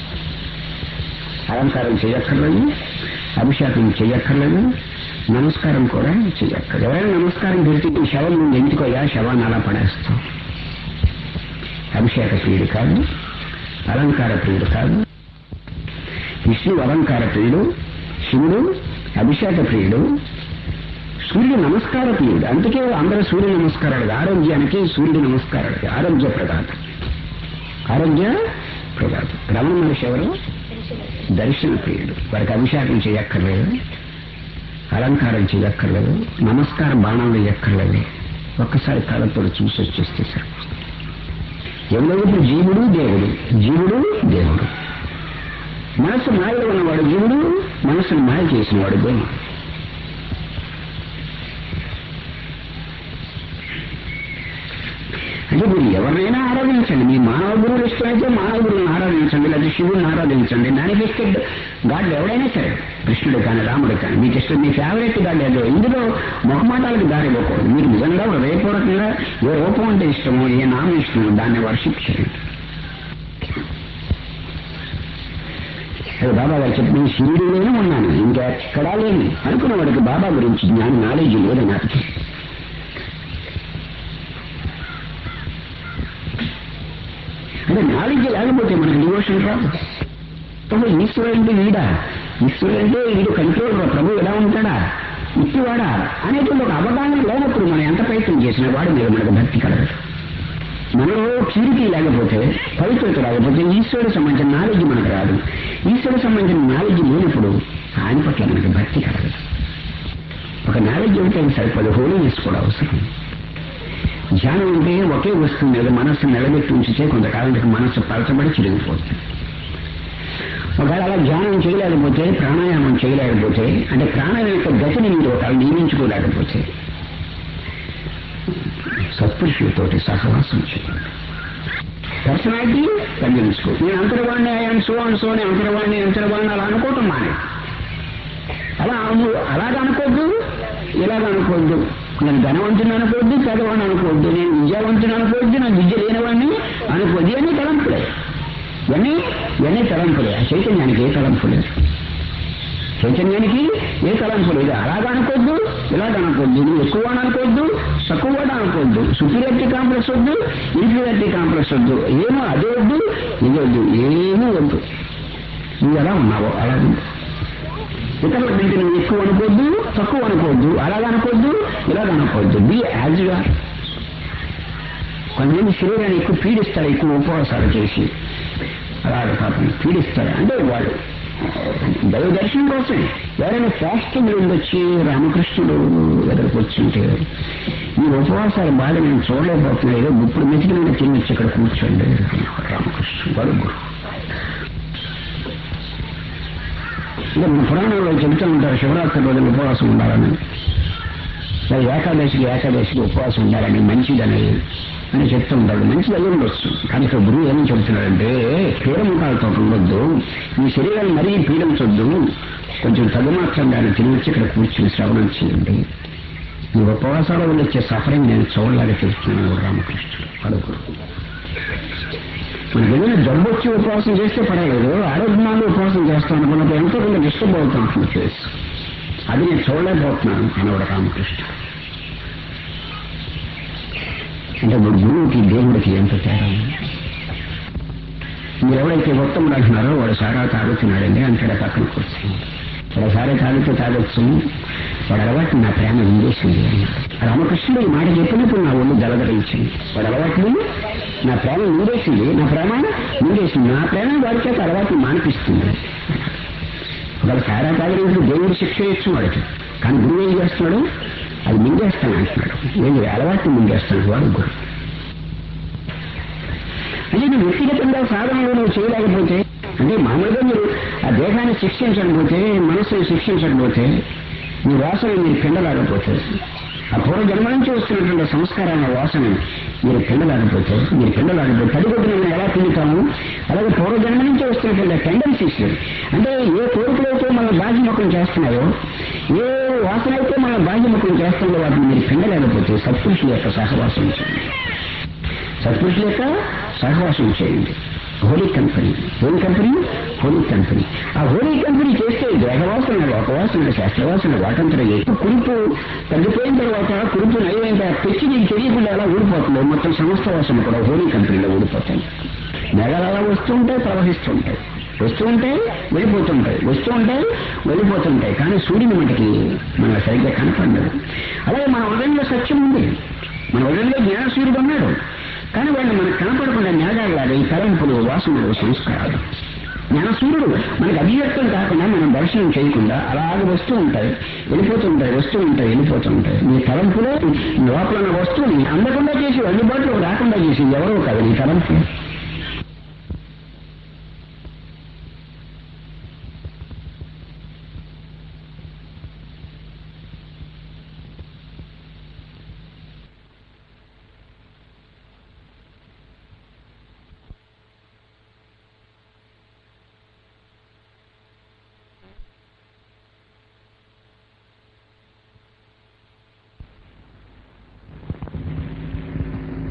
అలంకారం చేయక్కర్లేదు, అభిషేకం చేయక్కర్లేదు, నమస్కారం కూడా చేయక్కర్లేదు. ఎవరైనా నమస్కారం పెడితే శవం నుండి ఎందుకోయా శవాన్ని అలా పడేస్తాం. అభిషేక ప్రియుడు కాదు, అలంకార ప్రియుడు కాదు. విష్ణువు అలంకార ప్రియుడు, శివుడు అభిషేక ప్రియుడు, సూర్యుడు నమస్కార ప్రియుడు. అందుకే అందరూ సూర్య నమస్కారాలు. ఆరోగ్యానికి సూర్యుడు నమస్కారాలు, ఆరోగ్య ప్రదాత, ఆరోగ్య ప్రదాత. రమణ మహర్షి ఎవరు? దర్శన ప్రియుడు. వారికి అభిషేకం చేయక్కర్లేదు, అలంకారం చేయక్కర్లేదు, నమస్కారం బాణం వేయక్కర్లేదు, ఒక్కసారి కళ్ళతో చూసి వచ్చేస్తే సార్. ఎవరైతే జీవుడు దేవుడు, జీవుడు దేవుడు. మనస్సు మాయలో ఉన్నవాడు జీవుడు, మనస్సును మాయ చేసినవాడు దేవుడు. అంటే మీరు ఎవరినైనా ఆరాధించండి. మీ మానవ గురువులు ఇష్టమైతే మానవ గురువులను ఆరాధించండి, లేదా శివుడిని ఆరాధించండి. మేనిఫెస్టెడ్ గాడ్ ఎవడైనా సరే, కృష్ణుడు కానీ రాముడు కానీ, మీకు ఇష్టం మీ ఫేవరెట్ గాడ్ ఏదో. ఇందులో మొహమాటాలకు దారి ఇవ్వకూడదు. మీరు నిజంగా హృదయపూర్వకంగా ఏ రూపం అంటే ఇష్టమో, ఏ నామం ఇష్టమో దాన్ని వర్షిప్ చేయండి. అది బాబా గారు చెప్పి నేను షిరిడీలోనే ఉన్నాను, ఇంకా ఎక్కడా లేని అనుకున్న వాడికి బాబా గురించి జ్ఞానం నాలెడ్జ్ లేదు నాకు. అంటే నాలెడ్జ్ లేకపోతే మనకి డివోషన్ రాదు. ఈశ్వరుడు అంటే వీడా, ఈశ్వరుడు అంటే వీడు కంట్రోల్, ప్రభు ఎలా ఉంటాడా, ఇట్టివాడా అనేటువంటి ఒక అవగాహన లేనప్పుడు మనం ఎంత ప్రయత్నం చేసినా వాడి మీద మనకు భక్తి కలగదు. మనలో ప్యూరిటీ లేకపోతే, పవిత్రత లేకపోతే ఈశ్వరుడు సంబంధించిన నాలెడ్జ్ మనకు రాదు. ఈశ్వరుడు సంబంధించిన నాలెడ్జ్ లేనప్పుడు ఆయన పట్ల మనకి భక్తి కలగదు. ఒక నాలెడ్జ్ ఉంటే సరిపోదు, హోలీనెస్ కూడా అవసరం. ధ్యానం ఉంటే ఒకే వస్తువు మీద మనస్సు నిలబెట్టి ఉంచితే కొంతకాలానికి మనస్సు పలచబడి చిరిగిపోతుంది. ఒకవేళ అలా ధ్యానం చేయలేకపోతే, ప్రాణాయామం చేయలేకపోతే, అంటే ప్రాణాయామం యొక్క గతిని మీరు ఒకవేళ నియమించుకోలేకపోతే సత్పురుషులతోటి సహవాసం చేయండి. పర్సనాలిటీ తగ్గించుకో. నేను అంతరవాణ్ణి ఆయన సో అని సో అని అంతరవాణ్ణి అంతరవాణ్ణి అలా అనుకోవటం మానే. అలా అలాగ అనుకోవద్దు, ఇలాగ అనుకోవద్దు. నేను ధనవంతుని అనుకోవద్దు, పేదవాడిని అనుకోవద్దు, నేను విద్యావంతుని అనుకోవద్దు, నాకు విద్య లేనివాడిని అనుకోవద్దు. ఇవన్నీ తలంపులే, ఇవన్నీ ఇవన్నీ తలంపులే. ఆ చైతన్యానికి ఏ తలంపు లేదు, చైతన్యానికి ఏ తలంపు లేదు. అలాగ అనుకోవద్దు, ఇలాగ అనుకోవద్దు, నువ్వు ఎక్కువ అనుకోవద్దు, తక్కువ అనుకోవద్దు, సుపీరియారిటీ కాంప్లెక్స్ వద్దు, ఇన్ఫీరియారిటీ కాంప్లెక్స్ వద్దు, ఏమో అదే వద్దు, ఇది వద్దు, ఏమీ వద్దు. నువ్వు ఎలా ఉన్నావో అలా ఉంది. ఇతరుల కంటే నువ్వు ఎక్కువ అనుకోవద్దు, తక్కువ అనుకోవద్దు, అలాగ అనుకోవద్దు, ఇలాగ అనుకోవద్దు. Be as you are. కొంతమంది శరీరాన్ని ఎక్కువ పీడిస్తారు, ఎక్కువ ఉపవాసాలు చేసి అలాగ పాపం పీడిస్తారు. అంటే వాళ్ళు దైవ దర్శనం కోసం ఎవరైనా ఫాస్టింగ్ ఉండొచ్చి రామకృష్ణుడు ఎదురుకు వచ్చింటే ఈ ఉపవాసాల బాధ నేను చూడలేకపోతున్నా, ఏదో ఇప్పుడు మెతికిన తిని వచ్చి ఇక్కడ కూర్చోండి రామకృష్ణుడు వాడు గురు. అంటే మన పురాణంలో చెబుతూ ఉంటారు శివరాత్రి రోజులు ఉపవాసం ఉండాలని, ఏకాదశికి ఏకాదశికి ఉపవాసం ఉండాలని, మంచిదని అని చెప్తూ ఉంటాడు. మంచిది అయ్యి ఉండొచ్చు, కానీ ఇక్కడ గురువు ఏమని చెబుతున్నాడంటే పీడముఖాలతో ఉండొద్దు, ఈ శరీరాన్ని మరీ పీడించొద్దు, కొంచెం తగుమాత్రంగానే తిరిగి వచ్చి ఇక్కడ కూర్చుని శ్రవణం చేయండి. ఈ ఉపవాసాల వల్ల వచ్చే సఫరింగ్ నేను చూడలాగా చెప్తున్నాను రామకృష్ణుడు అడుగు. మనకి ఏదైనా జబ్బు వచ్చి ఉపవాసం చేస్తే పర్వాలేదు, ఆరోగ్యాలు ఉపవాసం చేస్తాం అనుకున్నప్పుడు ఎంతో కొంత డిస్టర్బ్ అవుతాం అసలు చేసి, అది నేను చూడలేకపోతున్నాను అనేవాడు రామకృష్ణుడు. అంటే ఇప్పుడు గురువుకి దేవుడికి ఎంత తేడా. మీరు ఎవరైతే ఉత్తముడు అంటున్నారో వాడు సారా తాగుతున్నాడండి అంటాడు పక్కన కూర్చొని. వాడు సారా తాగితే తాగొచ్చు, వాడు అలవాటు నా ప్రేమ నిందేసింది అన్నాడు రామకృష్ణుడు. ఈ మాట చెప్పినప్పుడు నా ఒళ్ళు దళదరించింది. వాడు అలవాటుని నా ప్రేమ నిందేసింది, నా ప్రేమ నిందేసింది, నా ప్రేమ వాడి చేత అలవాటు మానిపిస్తుంది. వాడు సారా తాగినప్పుడు దేవుడు శిక్ష ఇచ్చు వాడికి, కానీ గురువు ఏం చేస్తున్నాడు, అది మింగేస్తాను అంటున్నాడు. ఏం అలవాటు మింగేస్తాడు వాడు గురువు. అంటే నువ్వు వ్యక్తిగతంగా సాధనలో నువ్వు చేయలేకపోతే, అంటే మామూలుగా మీరు ఆ దేహాన్ని శిక్షించకపోతే, మనస్సుని శిక్షించకపోతే, మీ వాసన మీరు పిండలేకపోతే, ఆ పూర్వ జన్మ నుంచి వస్తున్నటువంటి సంస్కారాల వాసన మీరు పిండలేకపోతే, మీరు పిండలేకపోతే తడిగొడ్డుని మనం ఎలా పిండుతాము, అలాగే పూర్వ జన్మ నుంచి వస్తున్నటువంటి టెండెన్సీస్, అంటే ఏ కోరికలైతే మనం బాధ్యముఖం చేస్తున్నాయో, ఏ వాసన అయితే మనం బాధ్యముఖం చేస్తుందో వాటిని మీరు పిండలేకపోతే సత్పురుషుల యొక్క సహవాసం చేయండి. సత్పురుషుల యొక్క సహవాసం చేయండి. Holy company, holy company holy company. ఆ హోలీ కంపెనీ చేస్తే గ్రహవాసన, లోకవాసన, శాస్త్రవాసన వాటంతరం ఎక్కువ కురుపు తగ్గిపోయిన తర్వాత, కురుపు నయమైన తర్వాత తెచ్చి నీకు తెలియకుండా ఎలా ఊడిపోతుందో మొత్తం సమస్త వాసన కూడా హోలీ కంపెనీలో ఊడిపోతాయి. మేఘాలు అలా వస్తూ ఉంటాయి, ప్రవహిస్తూ ఉంటాయి, వస్తూ ఉంటాయి, వెళ్ళిపోతుంటాయి, వస్తూ ఉంటాయి, వెళ్ళిపోతుంటాయి. కానీ సూర్యుని మటుకి మన సరిగ్గా కనపడదు. అలాగే మన హృదయంలో సత్యం ఉంది, మన హృదయంలో జ్ఞాన సూర్యుడు ఉన్నాడు, కానీ వాళ్ళు మనకు కనపడకుండా మేఘాలాగా ఈ తలంపులు, వాసనలు, సంస్కారాలు. జ్ఞానసూర్యుడు మనకు అభివ్యక్తం కాకుండా మనం దర్శనం చేయకుండా అలాగే వస్తూ ఉంటాయి, వెళ్ళిపోతూ ఉంటాయి, వస్తూ ఉంటాయి, వెళ్ళిపోతూ ఉంటాయి. మీ తలంపులో లోపల ఉన్న వస్తువుని అందకుండా చేసి, అందుబాటులో రాకుండా చేసి ఎవరో కాదు నీ తలంపు.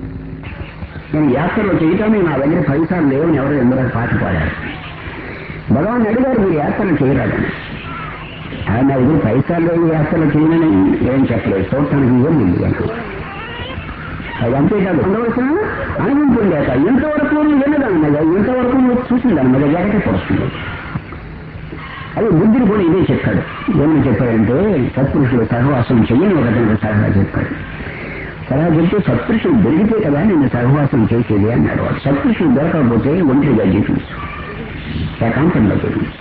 నేను యాత్రలో చేయటానికి నా దగ్గర పైసలు లేవని ఎవరో ఎందరో పాటిపోయారు. భగవాన్ అడిగారు మీరు యాత్రలు చేయరాదని. ఆయన నా దగ్గర పైసలు యాత్రలు చేయమని ఏం చెప్పలేదు, చూడటానికి ఏం ఉంది అంటే అది అంతేకాదు. ఉండవలసిన అనుభవం పొందాక ఎంతవరకు విన్నదాని మీద ఎంతవరకు నువ్వు చూసిన దాని మీద జాగ్రత్త పడుతుంది. అది బుద్ధిని కూడా ఇదే చెప్పాడు. ఏమని చెప్పాడంటే సత్పురుషులు సహవాసం చెయ్యని ఒకటి సలహా చెప్పాడు. సలహా చెప్తే సత్పురుషులు దొరికితే కదా నేను సహవాసం చేసేది అన్నాడు. సత్పురుషులు దొరకకపోతే ఒంటరిగా జీవించు, ఏకాంతంగా జీవించు.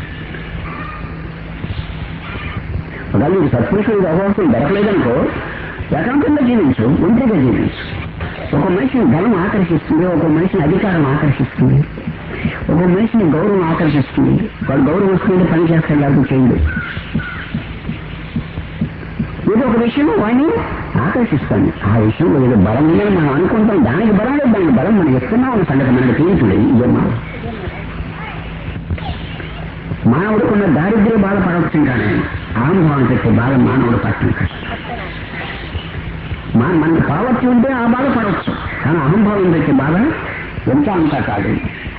ఒకవేళ నీకు సత్పురుషులు సహవాసం దొరకలేదనుకో ఏకాంతంగా జీవించు, ఒంటరిగా జీవించు. ఒక మనిషిని ధనం ఆకర్షిస్తుంది, ఒక మనిషిని అధికారం ఆకర్షిస్తుంది, ఒక మనిషిని గౌరవం ఆకర్షిస్తుంది. వాడు గౌరవం వస్తుంటే పని చేస్తాడు, లేకపోతే చేయడు. ఏదో ఒక విషయం వాడిని ఆకర్షిస్తాను. ఆ విషయంలో ఏదో బలం ఉందని మనం అనుకుంటాం, దానికి బలం లేదు, దానికి బలం మనం ఇస్తున్నాం అన్న సంగతి మనకు తెలియట్లేదు. ఇదేమా మానవుడుకున్న దారిద్ర్య బాధ పడవచ్చు, కానీ ఆనుభావం పెట్టే బాధ మానవుడు పట్టడం కష్టం. మనకు పావర్టీ ఉంటే ఆ బాధ పడవచ్చు, కానీ అహంభావం పెట్టే బాధ ఎంత అంతా కాదు.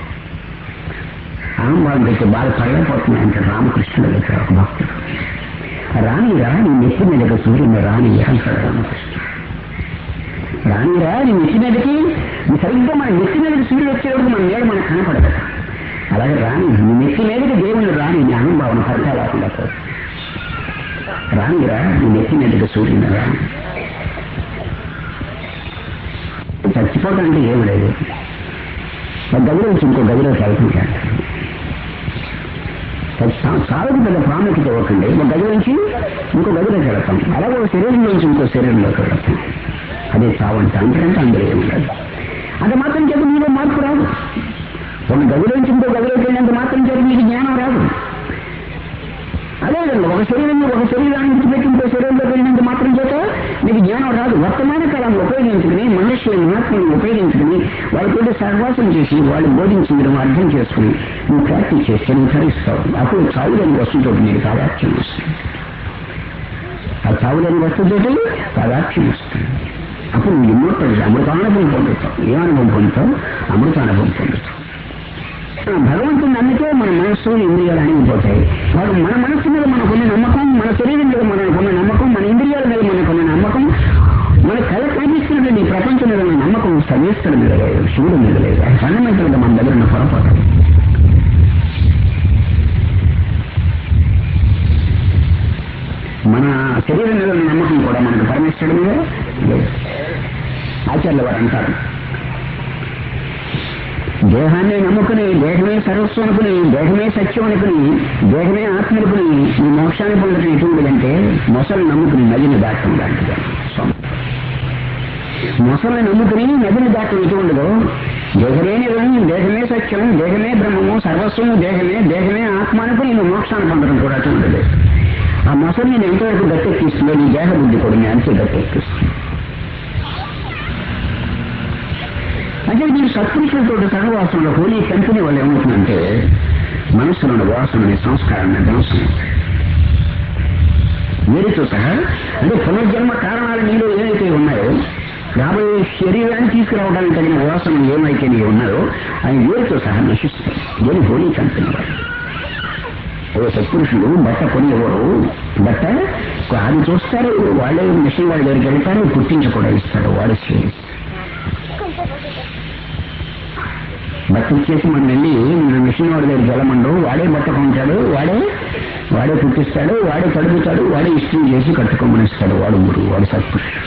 అహంభావం పెట్టే బాధ పడలేకపోతుంది అంటే రామకృష్ణుడు దగ్గర ఒక భక్తుడు రానిరా నీ నెత్తి మీదకి సూర్యుని రాని అంటాడు రామకృష్ణ. రానిరా నీ నెత్తి మీదకి సరిగ్గా మన నెత్తి మీదకి సూర్యుడు వచ్చేటప్పుడు మన నేడు మనకు కనపడదు. అలాగే రాని నీ నెత్తి మీదకి దేవుని రాని నీ అహంభావన పడతా లేకుండా రానిరా నీ నెత్తి మీదకి సూర్యుని రాని. చచ్చిపోవటం అంటే ఏమి లేదు, ఒక గదిలో నుంచి ఇంకో గదిలోకి వెళ్తుంటాడు. సాగుకు పెద్ద ప్రాముఖ్యత ఇవ్వకండి. ఒక గది నుంచి ఇంకో గదిలోకి వెళ్తాం, అలాగే ఒక శరీరం నుంచి ఇంకో శరీరంలోకి వెళ్తాం. అదే చావంట. అంతకంటే అందరూ ఏమి లేదు. అది మాత్రం చేత మీలో మార్పు రాదు. ఒక గదిలో నుంచి ఇంకో గదిలోకి వెళ్ళినంత మాత్రం చేత మీకు జ్ఞానం రాదు. అదేవిధంగా ఒక శరీరాన్ని ఒక శరీరాన్ని విడిచిపెట్టి ఇంకో శరీరంలోకి వెళ్ళినంత మాత్రం చేత మీకు జ్ఞానం రాదు. వర్తమాన కాలాన్ని ఉపయోగించుకుని మనుష్యుల మహాత్మని ఉపయోగించుకుని వాళ్ళతో సహవాసం చేసి వాళ్ళు బోధించింది నువ్వు అర్థం చేసుకుని నువ్వు ప్రాక్టీస్ చేస్తే నువ్వు ధరిస్తావు. అప్పుడు చావులేని వస్తువుతో నీకు తాదాత్యం వస్తుంది. ఆ చావులేని వస్తువుతో తాదాత్యం వస్తుంది. అప్పుడు నువ్వు ఇమ్మోటల్ అమృతానుభవం పొందుతావు. ఏ అనుభవం పొందుతావు? అమృతానుభవం పొందుతావు. భగవంతుని నమ్మితే మన మనస్సు ఇంద్రియాలు అణిగిపోతాయి. వాడు మన మనస్సు మీద మనకున్న నమ్మకం, మన శరీరం మీద మనకున్న నమ్మకం, మన ఇంద్రియాల మీద మనకున్న నమ్మకం, మన కళ కనిపిస్తున్నటువంటి ఈ ప్రపంచం మీద ఉన్న నమ్మకం సర్వేశ్వరుల మీద లేదు, శివుడి మీద లేదు. అది ఫండమెంటల్ గా మన దగ్గర ఉన్న పొరపాటు. మన శరీరం మీద ఉన్న నమ్మకం కూడా మనకు పరమేశ్వరుడి మీద లేదు. ఆచార్యుల వారు అంటారు, దేహాన్ని నమ్ముకుని దేహమే సర్వస్వం అనుకుని దేహమే సత్యం అనుకుని దేహమే ఆత్మ అనుకుని ఈ మోక్షాన్ని పొందడం ఎటువంటిదంటే మొసలు నమ్ముకుని నదిని దాటం లాంటిది. మొసల్ని నమ్ముకుని నదిని దాటం ఎటువంటిదో దేహమే నిజం, దేహమే సత్యం, దేహమే బ్రహ్మము, సర్వస్వము దేహమే, దేహమే ఆత్మ అనుకుని నువ్వు మోక్షాన్ని పొందడం కూడా అటువంటిది. ఆ మొసలు నేను ఎంతవరకు గట్టెక్కిస్తుందో నీ దేహ బుద్ధి కూడా నేను అంతే గట్టెక్కిస్తుంది. అంటే మీరు సత్పురుషులతో సహవాసంలో హోలీ కంపెనీ వాళ్ళు ఏమవుతుందంటే మనస్సులోని వాసనని సంస్కారాన్ని ధ్వంసం వీరితో సహా అంటే పునర్జన్మ కారణాలు నీలో ఏవైతే ఉన్నాయో రాబోయే శరీరాన్ని తీసుకురావడానికి తగిన వాసనలు ఏమైతే నీ ఉన్నాయో అవి వీరితో సహా నశిస్తాయి. దీని హోలీ కంపెనీ వాళ్ళు. ఓ సత్పురుషులు బట్ట కొనివ్వరు, బట్ట అది చూస్తారు, వాళ్ళే మిషన్ వాళ్ళ దగ్గరికి వెళ్తారు, పుట్టించి కూడా ఇస్తారు. వాడు బట్ట ఇచ్చేసి మనం వెళ్ళి మిషన్ వాడి దగ్గరికి వెళ్ళమండు, వాడే బట్ట కొంటాడు, వాడే వాడే పుట్టిస్తాడు, వాడే కడుగుతాడు, వాడే ఇస్త్రీ చేసి కట్టుకోమనిస్తాడు. వాడు గురువు, వాడు సత్పురుషుడు.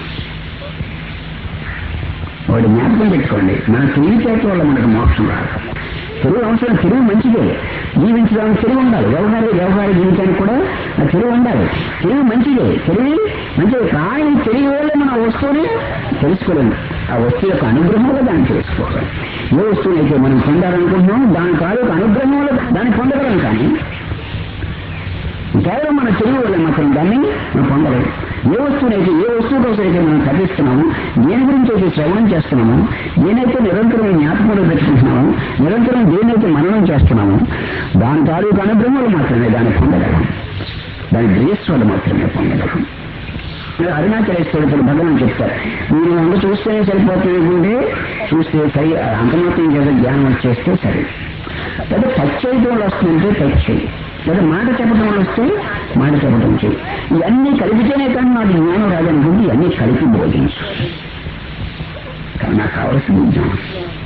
వాడు జ్ఞాపకం పెట్టుకోండి, మన తెలివితేట వల్ల మనకు మోక్షం రాదు. తెలుగు అవసరం, తెలుగు మంచిదే, జీవించడానికి తెలుగు ఉండాలి. వ్యవహార వ్యవహార జీవితానికి కూడా ఆ తెలుగు ఉండాలి. తెలుగు మంచిదే, తెలుగు మంచిది. కానీ తెలుగు వల్ల మన వస్తువుని తెలుసుకోలేము. ఆ వస్తువు యొక్క అనుగ్రహం వల్ల దాన్ని తెలుసుకోవాలి. ఏ వస్తువుని అయితే మనం పొందాలనుకుంటున్నాం దాని తాలూకు అనుగ్రహం వల్ల దాన్ని పొందగలం. కానీ కేవలం మన తెలుగు వల్ల మాత్రం దాన్ని మనం పొందలేము. ఏ వస్తువునైతే ఏ వస్తువు కోసం అయితే మనం తప్పిస్తున్నాము, దేని గురించి అయితే శ్రవణం చేస్తున్నాము, దేనైతే నిరంతరం జ్ఞాపకంలో పెట్టుకుంటున్నాము, నిరంతరం దేనైతే మననం చేస్తున్నాము, దాని తాలూకు అనుగ్రహం వల్ల మాత్రమే దాన్ని పొందగలం. దాని గ్రేస్ వల్ల మాత్రమే పొందగలం. అరుణాచలేశ్వరుడు భగవాన్ చెప్తారు, మీరు వంద చూస్తేనే సరిపోతుంది అనుకుంటే చూస్తే సరి అంతమాత్రం చేత జ్ఞానం వచ్చేస్తే సరే. లేదా టచ్ చేయడం వల్ల వస్తుందంటే టచ్ చేయి, లేదా మాట చెప్పడం వల్ల వస్తే మాట చెప్పడం చేయి. ఇవన్నీ కలిపితేనే కానీ నాకు జ్ఞానం రాదనుకుంటే ఇవన్నీ కలిపి బోధించు. కానీ నాకు కావాల్సింది జ్ఞానం,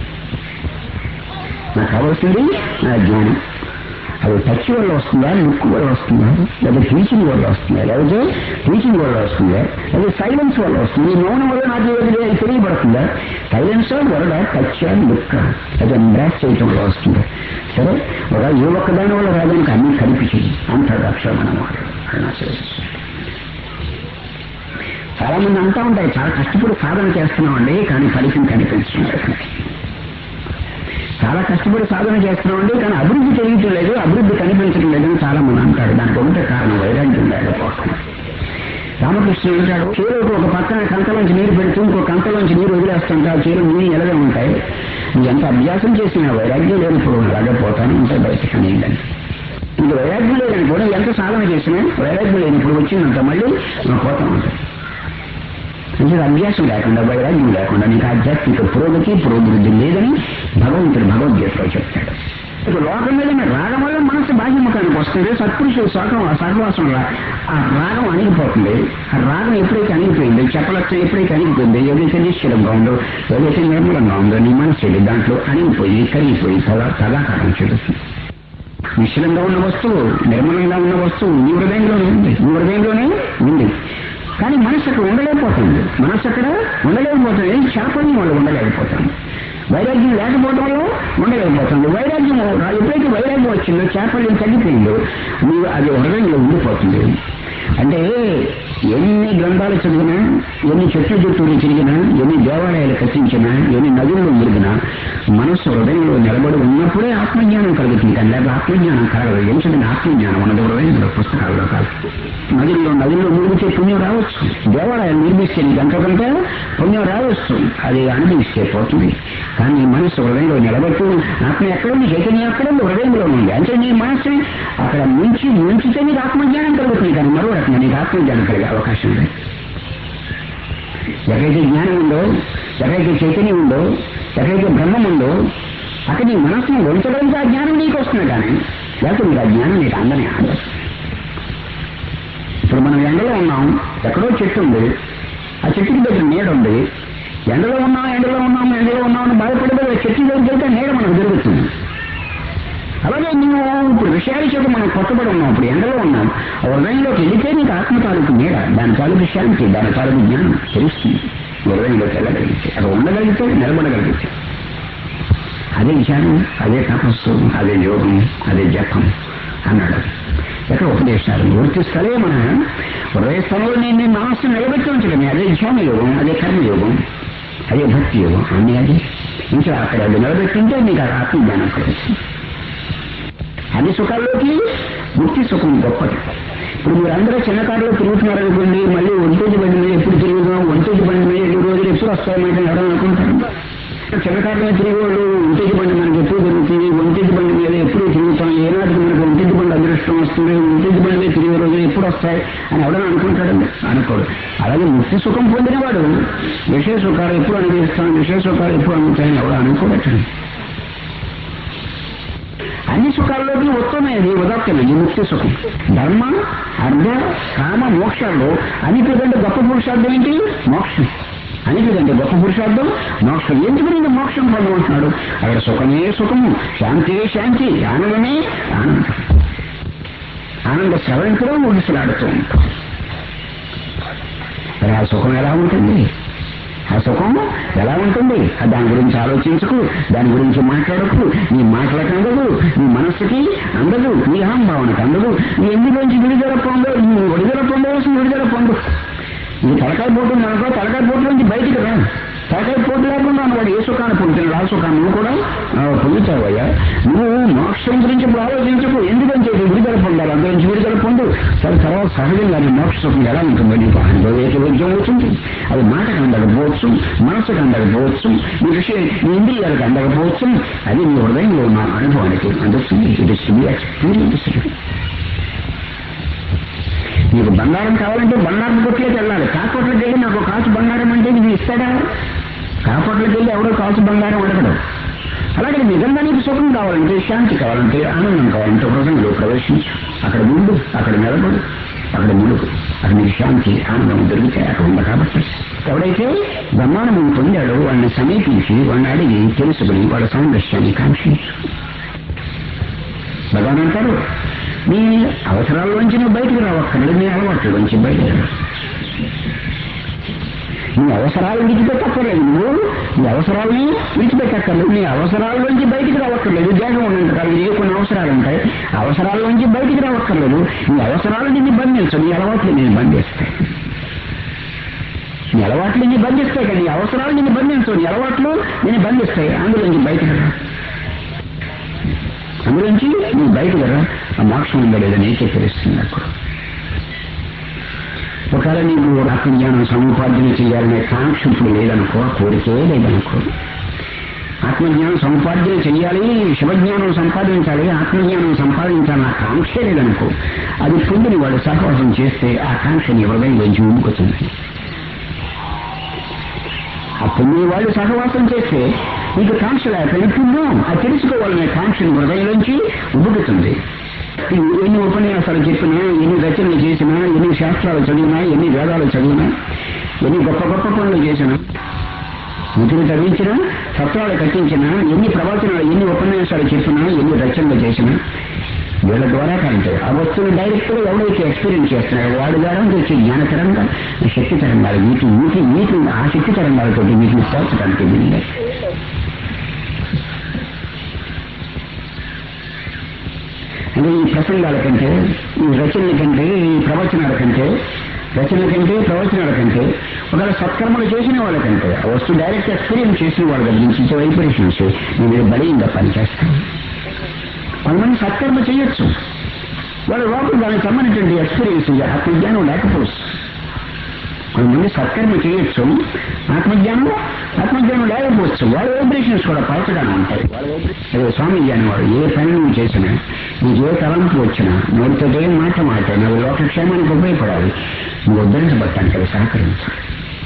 నాకు కావాల్సింది నా జ్ఞానం. అది టచ్ వల్ల వస్తుందా, లుక్ వల్ల వస్తుందా, లేదా టీచింగ్ వల్ల వస్తుందా, లేకపోతే టీచింగ్ వల్ల వస్తుందా, లేదా సైలెన్స్ వల్ల వస్తుంది. ఈ మౌనం వల్ల నాకు ఏది తెలియబడుతుందా, సైలెన్స్ వల్ల టచ్ లుక్ లేదా ఎంబ్రాస్ చేయటం వల్ల వస్తుందా. సరే ఒక ఏ ఒక్కదాని వల్ల రాదానికి అన్ని కలిపి చెయ్యి అంటాడు అక్షరం అన్నమాట. చాలా మంది అంటూ ఉంటారు, చాలా కష్టపడి సాధన చేస్తున్నామండి కానీ ఫలితం కనిపించున్నారు. చాలా కష్టపడి సాధన చేస్తున్నామండి కానీ అభివృద్ధి తెలియటం లేదు, అభివృద్ధి కనిపించడం లేదని చాలా మంది అంటారు. దానికి ఒకటే కారణం వైరాగ్యం లేకపోవడం. రామకృష్ణ అంటాడు, చేరుకు ఒక పక్కన కంకలోంచి నీరు పెడుతూ ఇంకో కంకలోంచి నీరు వదిలేస్తుంటా, చేరు నీళ్ళు ఎలాగే ఉంటాయి. ఎంత అభ్యాసం చేసినా వైరాగ్యం లేనప్పుడు అలాగే పోతాను ఉంటాయి బయటకు నీళ్ళని. ఇంక వైరాగ్యం లేదనుకోవడం ఎంత సాధన చేసినా వైరాగ్యం లేనప్పుడు వచ్చిందంట మళ్ళీ పోతా ఉంటాయి. అంటే అభ్యాసం లేకుండా వైరాగ్యం లేకుండా నీకు ఆధ్యాత్మిక పురోగతి పురోభివృద్ధి లేదని భగవంతుడు భగవద్గీతలో చెప్తాడు. ఇక లోకం మీద రాగం వల్ల మనసు బాహ్యముఖానికి వస్తుంది. సత్పురుషులు సహకం సహవాసం ఆ రాగం అణిగిపోతుంది. ఆ రాగం ఎప్పుడైతే అణిగిపోయిందో, చెప్పలక్ష ఎప్పుడైతే అణిగిపోయిందో, ఏదైతే నిశ్చలంగా ఉందో, ఏదైతే నిర్మలంగా ఉందో నీ మనసు వెళ్ళి దాంట్లో అణిగిపోయి కరిగిపోయి సదా సదాకారం చెడుతుంది. నిశ్చలంగా ఉన్న వస్తువు, నిర్మలంగా ఉన్న వస్తువు నీ హృదయంలోనే ఉంది, నీ హృదయంలోనే ఉంది. కానీ మనసు అక్కడ ఉండలేకపోతుంది, మనసు అక్కడ ఉండలేకపోతుంది. చాపల్యం వల్ల ఉండలేకపోతుంది, వైరాగ్యం లేకపోవడం వల్ల ఉండలేకపోతుంది. వైరాగ్యం ఎప్పుడైతే వైరాగ్యం వచ్చిందో, చాపల్యం తగ్గిపోయిందో నీవు అది హృదయంలో ఉండిపోతుంది. అంటే ఎన్ని గ్రంథాలు చదివినా, ఎన్ని చెట్ల చుట్టూరు తిరిగినా, ఎన్ని దేవాలయాలు కట్టించినా, ఎన్ని నదుల్లో మురిగినా మనస్సు హృదయంలో నిలబడి ఉన్నప్పుడే ఆత్మజ్ఞానం కలుగుతుంది. కానీ లేదా ఆత్మజ్ఞానం కలగదు. ఎందుకంటే ఆత్మజ్ఞానం ఉన్నది హృదయంలో, పుస్తకాల్లో కాదు. నదుల్లో నదుల్లో మునిగితే పుణ్యం రావచ్చు, దేవాలయాలు నిర్మిస్తే నీకు అంతకంటే పుణ్యం రావచ్చు, అది అనుభవిస్తే పోతుంది. కానీ నీ మనస్సు హృదయంలో నిలబెట్టు. ఆత్మ ఎక్కడుంది, చైతన్యం ఎక్కడుంది, హృదయంలో ఉంది. అంటే నీ మనస్సు అక్కడ ముంచి ముంచితే నీకు ఆత్మజ్ఞానం కలుగుతుంది. కానీ మరో రకంగా నీకు ఆత్మజ్ఞానం కలిగే అవకాశం లేదు. ఎక్కడైతే జ్ఞానం ఉందో, ఎక్కడైతే చైతన్యం ఉందో, ఎక్కడైతే బ్రహ్మం ఉందో అక్కడ నీ మనస్సును ఉంచడానికి ఆ జ్ఞానం నీకు వస్తుంది. కానీ లేకపోతే మీరు ఆ జ్ఞానం నీకు అందరినీ ఆడదు. ఇప్పుడు మనం ఎండలో ఉన్నాం, ఎక్కడో చెట్టు ఉంది, ఆ చెట్టుకి దగ్గర నీడ ఉంది. ఎండలో ఉన్నాం ఎండలో ఉన్నాము ఎండలో ఉన్నామని బాధపడిపోయి చెట్టు దగ్గరికి వెళ్తే నీడ మనకు జరుగుతుంది. అలాగే నువ్వు ఇప్పుడు విషయాల చేత మనం కొత్తబడి ఉన్నాం, ఇప్పుడు ఎండలో ఉన్నాం. హృదయంలోకి వెళితే నీకు ఆత్మ తాలూకు నీడ, దాని తాలూకు శాంతి, దాని తాలూకు జ్ఞానం తెలుస్తుంది. హృదయంలోకి వెళ్ళగలిగితే, అది ఉండగలిగితే, నిలబడగలిగితే అదే ధ్యానం, అదే తపస్సు, అదే యోగం, అదే జపం అన్నాడు. ఎక్కడ ఉపదేశాలు గుర్తిస్తలే మన హృదయ స్థలంలో నేను మనస్సును నిలబెట్టి ఉంచడమే అదే ధ్యాన యోగం, అదే కర్మయోగం, అదే భక్తి యోగం. అన్ని అది ఇంకా అక్కడ అది నిలబెట్టుంటే నీకు ఆత్మజ్ఞానం కలుగుతుంది. అన్ని సుఖాల్లోకి ముక్తి సుఖం గొప్పది. ఇప్పుడు మీరు అందరూ చిన్న కారులో తిరుగుతున్నారనుకోండి, మళ్ళీ ఒంటేజి బండి మీద ఎప్పుడు తిరుగుతాం, ఒంటేజి బండి మీద ఎన్ని రోజులు ఎప్పుడు వస్తాయన్నమాట ఎవరైనా అనుకుంటారు. చిన్న కారులో తిరిగి వాళ్ళు ఒంటేజి బండి మనకి ఎప్పుడు దొరుకుతుంది, ఒంటేజి బండి మీద ఎప్పుడు తిరుగుతాం, ఏనాటికి మనకు ఒంటేజి బండి అదృష్టం వస్తుంది, ఒంటేజి బండి మీద తిరిగే రోజులు ఎప్పుడు వస్తాయి అని ఎవరైనా అనుకుంటాడండి, అనుకోడు. అలాగే ముక్తి సుఖం పొందినవాడు విషయ సుఖాలు ఎప్పుడు అనుభవిస్తాను, విషయ సుఖాలు ఎప్పుడు అందుతాయని ఎవరు అనుకోవచ్చండి. అన్ని సుఖాల్లోకి ఉత్తమమైనది ఉదాత్తమైనది ముక్తి సుఖం. ధర్మ అర్థ కామ మోక్షాల్లో అన్నిటికంటే గొప్ప పురుషార్థం ఏంటి? మోక్షం. అన్నిటికంటే గొప్ప పురుషార్థం మోక్షం. ఎందుకు నేను మోక్షం పొందమంటున్నాడు? అక్కడ సుఖమే సుఖము, శాంతియే శాంతి, ఆనందమే ఆనందం. ఆనంద స్రవంతిలో ముగిసలాడుతూ ఉంటాం. మరి ఆ సుఖం ఎలా ఉంటుంది? ఆ సుఖం ఎలా ఉంటుంది? దాని గురించి ఆలోచించకు, దాని గురించి మాట్లాడకు. నీ మాటలకు అందదు, నీ మనస్సుకి అందదు, నీ అహంభావనకు అందదు. నీ ఎందులోంచి విడుదల పొందో, నువ్వు విడుదల పొందవలసిన విడుదల పొందు. నీ తలకాయ పోతుంది అనుకో, తలకాయ పోటు నుంచి బయటికి రా. తలకాయ పోటు లేకుండా వాడు ఏ సుఖాన్ని పొందుతున్నాడు, ఆ సుఖాన్ని నువ్వు కూడా పొందుతావయ్యా. నువ్వు మోక్షం గురించి ఇప్పుడు ఆలోచించకు. ఎందుకంటే విడుదల పొందాలి, అందులో నుంచి విడుదల పొందు. సరే తర్వాత సహజంగా నీ మోక్ష సుఖం ఎలా ఉంటుందో నీకు అనుభవం అవుతుంది. అది మాటకు అందకపోవచ్చు, మనసుకు అందకపోవచ్చు, నీ విషయం నీ ఇంద్రియాలకు అందకపోవచ్చు. అది నీ హృదయంలో ఉన్న అనుభవానికి అందుతుంది. ఇది ఎక్స్పీరియన్స్. నీకు బంగారం కావాలంటే బంగారం కొట్లకి వెళ్ళాలి. కాకొట్లకి వెళ్ళి నాకు కాసు బంగారం అంటే నీకు ఇస్తాడా? కాకొట్లకి వెళ్ళి ఎవడో కాసు బంగారం అడగడు. అలాగే నిజంగా నీకు సుఖం కావాలంటే, శాంతి కావాలంటే, ఆనందం కావాలంటే హృదయంలో ప్రవేశించు. అక్కడ ముందు, అక్కడ నిలబడు, అక్కడ ములుగు. అక్కడ నీకు శాంతి ఆనందం దొరికితే అక్కడ ఉంది. కాబట్టి ఎవడైతే బ్రహ్మాండం పొందాడో వాడిని సమీపించి వాడిని అడిగి తెలుసుకుని వాళ్ళ సామరస్యాన్ని కాంక్షించు. భగవాన్ అంటారు, నీ అవసరాల్లోంచి నువ్వు బయటకు రావక్కర్లేదు, నీ అలవాట్లోంచి బయటకు రా. నీ అవసరాలు విడిచిపెట్టక్కర్లేదు, నువ్వు నీ అవసరాలని విడిచిపెట్టక్కర్లేదు, నీ అవసరాల్లోంచి బయటికి రావక్కర్లేదు. దేహం ఉన్నంత కాదు ఏ కొన్ని అవసరాలు ఉంటాయి, అవసరాల్లోంచి బయటికి రావక్కర్లేదు. నీ అవసరాలు నిన్ను బంధించు, నీ అలవాట్లు నేను బంధిస్తాయి. నీ అలవాట్లు నిన్ను బంధిస్తాయి కానీ నీ అవసరాలు నిన్ను బంధించు, నీ అలవాట్లు నేను బంధిస్తాయి. అందులోంచి బయటకు రా, అందులోంచి నువ్వు బయటకు రా. ఆ మోక్షం ఉందా లేదా నీకే తెలుస్తుంది. నాకు ఒకవేళ నీకు ఆత్మజ్ఞానం సముపార్జన చేయాలనే కాంక్ష ఇప్పుడు లేదనుకో, కోరికే లేదనుకో, ఆత్మజ్ఞానం సముపార్జన చెయ్యాలి, శివజ్ఞానం సంపాదించాలి, ఆత్మజ్ఞానం సంపాదించాలి నా కాంక్షే లేదనుకో, అది పొందిన వాడు సహవాసం చేస్తే ఆ కాంక్ష నీ హృదయంలోంచి ఉమ్ముకుతుంది. ఆ పొందిన వాళ్ళు సహవాసం చేస్తే నీకు కాంక్ష లేకపోయినా పుణ్యం అది తెలుసుకోవాలనే కాంక్షని హృదయంలోంచి ఉబ్బుకుతుంది. ఎన్ని ఉపన్యాసాలు చెప్పినా, ఎన్ని రచనలు చేసినా, ఎన్ని శాస్త్రాలు చదివినా, ఎన్ని వేదాలు చదివినా, ఎన్ని గొప్ప గొప్ప పనులు చేసినా, ముద్దులు తగ్గించినా, సత్రాలు కట్టించినా, ఎన్ని ప్రవచనాలు, ఎన్ని ఉపన్యాసాలు చెప్పినా, ఎన్ని రచనలు చేసినా వీళ్ళ ద్వారా కంటే ఆ వస్తువులు డైరెక్ట్ గా ఎవరైతే ఎక్స్పీరియన్స్ చేస్తున్నారో వాడి ద్వారా వచ్చే జ్ఞాన తరంగాలు, శక్తి తరంగాలు, వీటి వీటి వీటి ఆ శక్తి తరంగాలతో వీటిని పోల్చడానికి వీళ్ళు. అంటే ఈ ప్రసంగాల కంటే, ఈ రచనల కంటే, ఈ ప్రవచనాల కంటే, రచనల కంటే ప్రవచనాల కంటే ఒకవేళ సత్కర్మలు చేసిన వాళ్ళకంటే ఆ వస్తువు డైరెక్ట్ ఎక్స్పీరియన్స్ చేసిన వాళ్ళ దగ్గర నుంచి వైబ్రేషన్స్ నేను బలంగా పనిచేస్తాను. కొంతమంది సత్కర్మ చేయొచ్చు, వాళ్ళ లోపల దానికి సంబంధించిన ఎక్స్పీరియన్స్ ఆత్మజ్ఞానం లేకపోవచ్చు. కొంతమంది సత్కర్మ చేయొచ్చు, ఆత్మజ్ఞానం ఆత్మజ్ఞానం లేకపోవచ్చు, వాళ్ళ వైబ్రేషన్స్ కూడా పలచగానే ఉంటాయి. అదే స్వామీజీ అనేవాడు, ఏ పని నువ్వు చేసినా, నీకు ఏ తలంపు వచ్చినా, నోటితో ఏం మాట మాట నువ్వు లోకక్షేమానికి ఉపయోగపడాలి, నువ్వు ఉద్ధరించబట్టానికి అవి సహకరించాలి.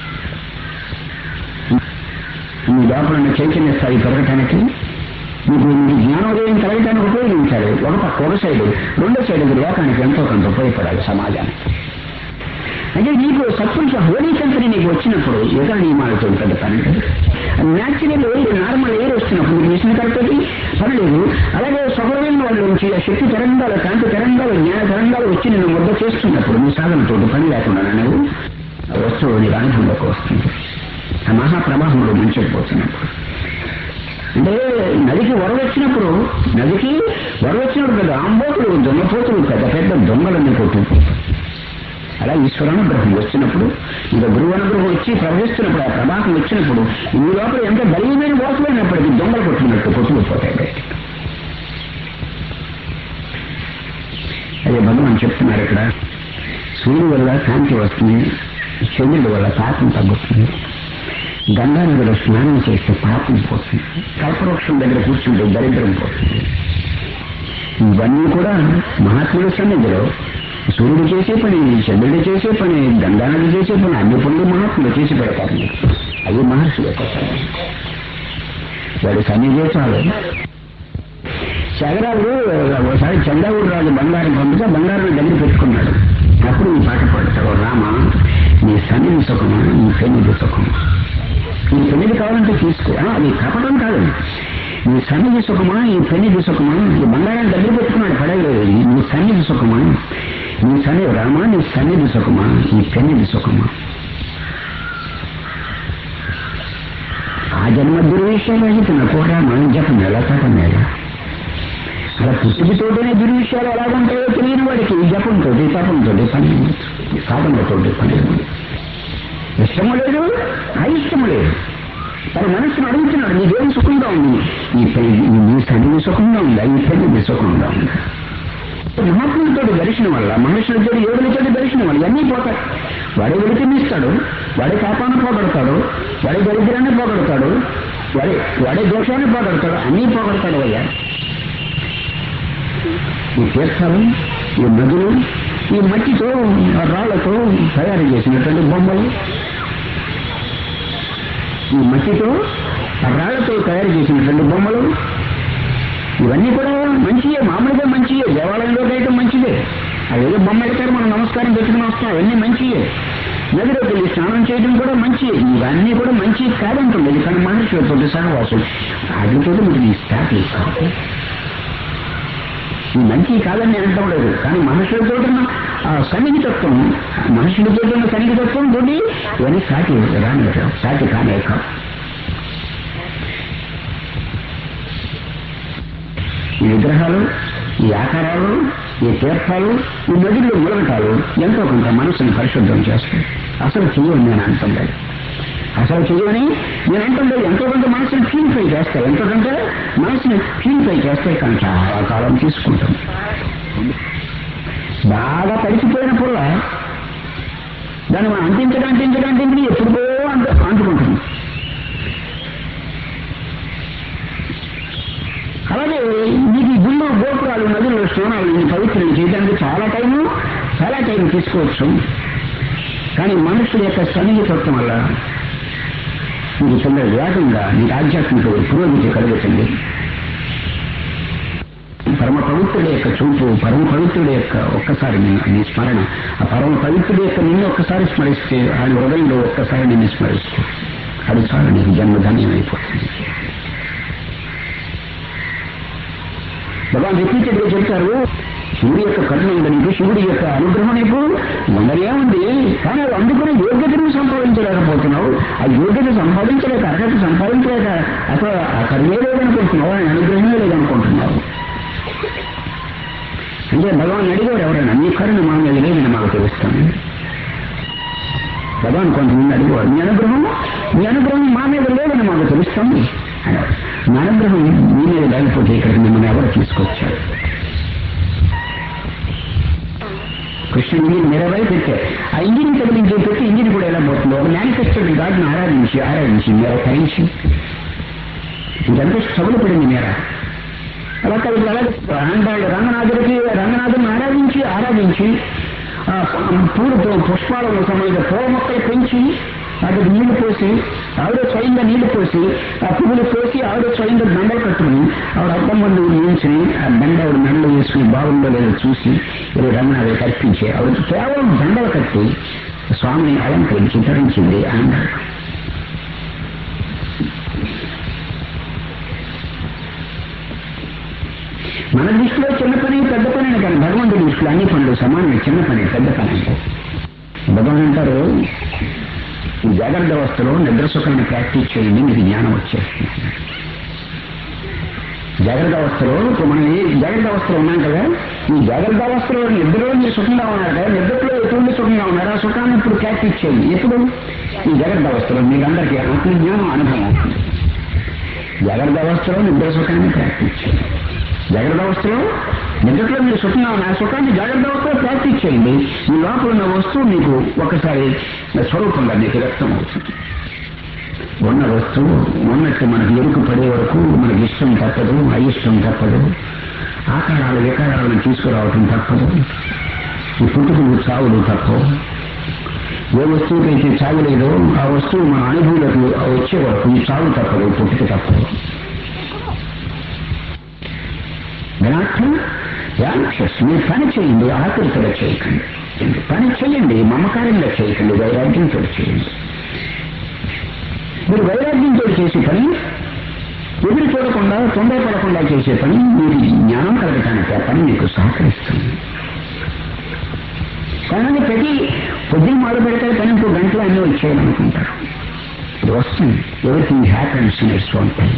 నీ లోపల ఉన్న చైతన్య స్థాయి పెరగటానికి, నీకు నీ జ్ఞానోదయం కలగటానికి ఉపయోగించాలి. ఒక పక్క ఒక సైడు, రెండో సైడు లోకానికి ఎంతో కొంత ఉపయోగపడాలి, సమాజానికి. అంటే నీకు సత్పురుష హోలీ కంపెనీ నీకు వచ్చినప్పుడు ఇతర నియమాలతో పెద్ద పని లేదు. న్యాచురల్ ఎయిర్, నార్మల్ ఎయిర్ వస్తున్నప్పుడు నీకు మిషన్ కరెక్ట్కి పని లేదు. అలాగే స్వభావమైన వాళ్ళ నుంచి ఆ శక్తి తరంగాలు, కాంతి తరంగాలు, జ్ఞాన తరంగాలు వచ్చి నేను ముద్ద చేస్తున్నప్పుడు నీ సాధనతో పని లేకుండా నువ్వు ఆ వస్తువు నీకు అనుభవంలోకి వస్తుంది. ఆ మహాప్రవాహంలో ముంచెపోతున్నప్పుడు, అంటే నదికి వరద వచ్చినప్పుడు, నదికి వరద వచ్చినప్పుడు పెద్ద ఆంబోతులు, దొంగపోతులు, పెద్ద పెద్ద దొంగలన్నీ కొట్టుకుపోతాయి. అలా ఈశ్వరానుగ్రహం వచ్చినప్పుడు, ఇంకా గురువు అనుగ్రహం వచ్చి ప్రవహిస్తున్నప్పుడు, ఆ ప్రవాహం వచ్చినప్పుడు ఈ లోపల ఎంత బలీయమైన మోసమైనప్పటికీ దొంగలు కొట్టుకున్నట్టు కొట్టుకుపోతాయి బయటికి. అదే భగవాన్ చెప్తున్నారు ఇక్కడ, సూర్యుడి వల్ల కాంతి వస్తుంది, చంద్రుడి వల్ల పాపం తగ్గుతుంది, గంగా నదిలో స్నానం చేస్తే పాపం పోతుంది, కల్పవృక్షం దగ్గర కూర్చుంటే దరిద్రం పోతుంది. ఇవన్నీ కూడా మహాత్ముల సన్నిధిలో సూర్యుడు చేసే పని, చంద్రుడు చేసే పని, గంగానది చేసే పని, అన్ని పనులు మహాత్ములు చేసి పెడతారు. అవి మహర్షులు యొక్క వాడి సన్నిధే చాలు. చగరాలు ఒకసారి చంద్రవుడు రాజు బంగారం పంపితే బంగారం దగ్గర పెట్టుకున్నాడు. అప్పుడు ఈ పాట పాడతాడు, రామ నీ సన్నిధి సుఖమా, నీ పెన్నిధి సుఖమా, నీ పెన్నిధి కావాలంటే తీసుకో, అది కపటం కాదు. నీ సన్నిధి సుఖమా, ఈ పెన్నిధి సుఖమా, ఈ బంగారాన్ని దగ్గర పెట్టుకున్నాడు, పడగలేదు. నీ సన్నిధి సుఖమా, నీ సన్నిధి రామా, నీ సన్నిధి సుఖమా, ఈ పెన్నిధి సుఖమా. ఆ జన్మ దుర్విషయాలు అయితే నాకు రామ జపం ఎలా తపం ఎలా, అలా పుట్టుకతోటనే దుర్విషయాలు ఎలా ఉంటాయో తెలియని వాడికి జపంతో తపంతో పని, సాధనతో పని, ఇష్టము లేదు, అయిష్టము లేదు. తన మనస్సును అడుగుతున్నాడు, నీకేం సుఖంగా ఉంది, ఈ నీ సన్నిధి సుఖంగా ఉందా, ఈ పెన్నిధి సుఖంగా ఉందా. మహాత్ములతో దర్శనం వల్ల, మనుషులతో ఏడులతో దర్శనం వల్ల అన్నీ పోతాయి. వాడే వెలికిమిస్తాడు, వాడే పాపాన్ని పోగొడతాడు, వాడే దరిద్రాన్ని పోగొడతాడు, వాడే వాడే దోషాన్ని పోగొడతాడు, అన్నీ పోగొడతాడు. అయ్యా ఈ తీర్థాలు, ఈ నదులు, ఈ మట్టితో రాళ్లతో తయారు చేసినటువంటి బొమ్మలు, ఈ మట్టితో రాళ్లతో తయారు చేసిన రెండు బొమ్మలు ఇవన్నీ కూడా మంచియే, మామూలుగా మంచియే, దేవాలయంలో వేయటం మంచిదే. అదేదో బొమ్మ ఎడతారు, మనం నమస్కారం పెట్టుకుని వస్తాం, అవన్నీ మంచియే. నదిలోకి వెళ్ళి స్నానం చేయడం కూడా మంచియే. ఇవన్నీ కూడా మంచి కాదంటుంది. కానీ మనుషులతో సహవాసం వాటితో మీరు స్టార్ట్ చేసుకోవాలి. ఈ మంచి కాదని అంటాం లేదు, కానీ మనుషులతో ఆ సన్నిహితత్వం, మనుషులతో ఉన్న సన్నిహితత్వం తోటి ఇవన్నీ సాటి రాని సాటి కానే కాదు. ఈ విగ్రహాలు, ఈ ఆకారాలు, ఈ తీర్థాలు, ఈ నదుల్లో ములగటాలు ఎంతో కొంత మనసుని పరిశుద్ధం చేస్తాయి. అసలు చెయ్యని నేను అంటుండదు, అసలు చెయ్యని నేను అంటుండదు. ఎంతో కొంత మనసుని ప్యూరిఫై చేస్తాయి, ఎంతో కొంత మనసుని ప్యూరిఫై చేస్తాయి. కానీ చాలా కాలం తీసుకుంటాం. బాగా తడిచిపోయినప్పుడు దాన్ని మనం అంటించడం అంటించడం అంటించి ఎప్పుడుకో అంటు అంటుకుంటుంది. అలాగే మీకు ఈ గుళ్ళు, గోపురాలు, నదులు, స్నానాలు ఈ పవిత్రం చేయడానికి చాలా టైము చాలా టైం తీసుకోవచ్చు. కానీ మనుషుల యొక్క సన్నిహితత్వం వల్ల మీకు తొందర వేగంగా మీకు ఆధ్యాత్మిక పురోగతి కలుగుతుంది. పరమ పవిత్రుడి యొక్క చూపు, పరమ పవిత్రుడి యొక్క ఒక్కసారి నీ స్మరణ, ఆ పరమ పవిత్రుడి యొక్క నిన్ను ఒక్కసారి స్మరిస్తే, ఆయన హృదయంలో ఒక్కసారి నిన్ను స్మరిస్తే అది చాలా నీకు జన్మధాన్యం అయిపోతుంది. భగవాన్ రిపీటెడ్గా చెప్తారు, శివుడి యొక్క కరుణ ఉంది నీకు, శివుడి యొక్క అనుగ్రహం నీకు వందలే ఉంది. కానీ అది అందుకునే యోగ్యతను సంపాదించలేకపోతున్నావు. ఆ యోగ్యత సంపాదించలేక, అర్హత సంపాదించలేక అసలు ఆ కరుణే లేదనుకుంటున్నావు, ఆయన అనుగ్రహమే లేదనుకుంటున్నావు. అంటే భగవాన్ అడిగారు ఎవరైనా, నీ కరుణ మా మీద లేదని మాకు తెలుస్తాను. భగవాన్ కొంతమంది అడిగేవారు, మీ అనుగ్రహం మీ అనుగ్రహం మా మీద లేదని మాకు తెలుస్తుంది అన్నారు. నా అనుగ్రహం మీ మీద లేకపోతే ఇక్కడికి మిమ్మల్ని ఎవరు తీసుకొచ్చారు? కృష్ణ ఇంజిన్ మీరవై పెట్టారు. ఆ ఇంజిన్ తగిలించి పెట్టి ఇంజిన్ కూడా ఎలా పోతుందో ఒక మేనిఫెస్టోడ్ గాడ్ని ఆరాధించి ఆరాధించి మీర కరించి ఇదంతా స్ట్రగుల్ పడింది మీర. అలా కలిసి అలాగే ఆండాళ్ళు రంగనాథుడికి రంగనాథుని ఆరాధించి ఆరాధించి పూలు పుష్పాలను సమయంలో పూల మొక్కలు పెంచి వాటికి నీళ్లు పోసి, ఆవిడ స్వయంగా నీళ్లు పోసి, ఆ పువ్వులు పోసి ఆవిడ స్వయంగా దండలు కట్టుకుని ఆవిడ అర్థం మంది నిలిచి ఆ దండ ఆవిడ దండలు వేసుకుని బాగుందో లేదో చూసి ఇది రంగనాథుడికి కల్పించి ఆవిడ కేవలం దండలు కట్టి స్వామిని అలంకరించి ధరించింది అన్నారు. మన దృష్టిలో చిన్న పని పెద్ద పని అని కానీ భగవంతుడి దృష్టిలో అన్ని పనులు సమానమే. చిన్న పని పెద్ద పని అంటే భగవాన్ అంటారు, ఈ జాగ్రత్త అవస్థలో నిద్ర సుఖాన్ని ప్రాక్టీస్ చేయండి, మీకు జ్ఞానం వచ్చేస్తుంది. జాగ్రత్త అవస్థలో ఇప్పుడు మనం ఏ జాగ్రత్త అవస్థలో ఉన్నాం కదా, ఈ జాగ్రత్త అవస్థలో నిద్రలో మీరు సుఖంగా ఉన్నారు కదా, నిద్రలో ఎటువంటి సుఖంగా ఉన్నారు, ఆ సుఖాన్ని ఇప్పుడు ప్రాక్టీస్ చేయండి. ఎప్పుడు? ఈ జాగ్రత్త అవస్థలో మీకు అందరికీ ఆత్మజ్ఞానం అనుభవం అవుతుంది. జాగ్రత్త అవస్థలో నిద్ర సుఖాన్ని ప్రాక్టీస్ చేయండి. జాగ్రత్త అవస్థలో నిద్రలో మీరు సుఖంగా ఉన్న ఆ సుఖాన్ని జాగ్రత్త అవస్థలో ప్రాక్టీస్ చేయండి. మీ లోపల ఉన్న వస్తువు మీకు ఒకసారి స్వరూపంగా మీకు వ్యక్తం అవుతుంది. ఉన్న వస్తువు ఉన్నట్టు మనకు ఎరుకు పడే వరకు మనకి ఇష్టం తప్పదు, అయిష్టం తప్పదు, ఆకారాలు వికారాలను తీసుకురావటం తప్పదు, ఈ పుట్టుకులు చావులు తప్పవు. ఏ వస్తువుకైతే చావు లేదో ఆ వస్తువు మన అనుభూతులకు వచ్చే వరకు ఈ చావు తప్పదు, పుట్టుక తప్పదు. దానర్థం యాక్షస్, మీరు పని చేయండి, ఆకృతిగా చేయకండి. పని చేయండి, మమకారంగా చేయకండి, వైరాగ్యంతో చేయండి. మీరు వైరాగ్యంతో చేసే పని, ఎదురు చూడకుండా తొందరపడకుండా చేసే పని, మీరు జ్ఞానం కలగటానికి ఆ పని మీకు సహకరిస్తుంది. కానీ ప్రతి పొద్దున్న మొదలు పెడితే పని ఇంకో గంటలో అన్నీ వచ్చేయాలనుకుంటారు. ఇది వస్తుంది. Everything happens in its own time.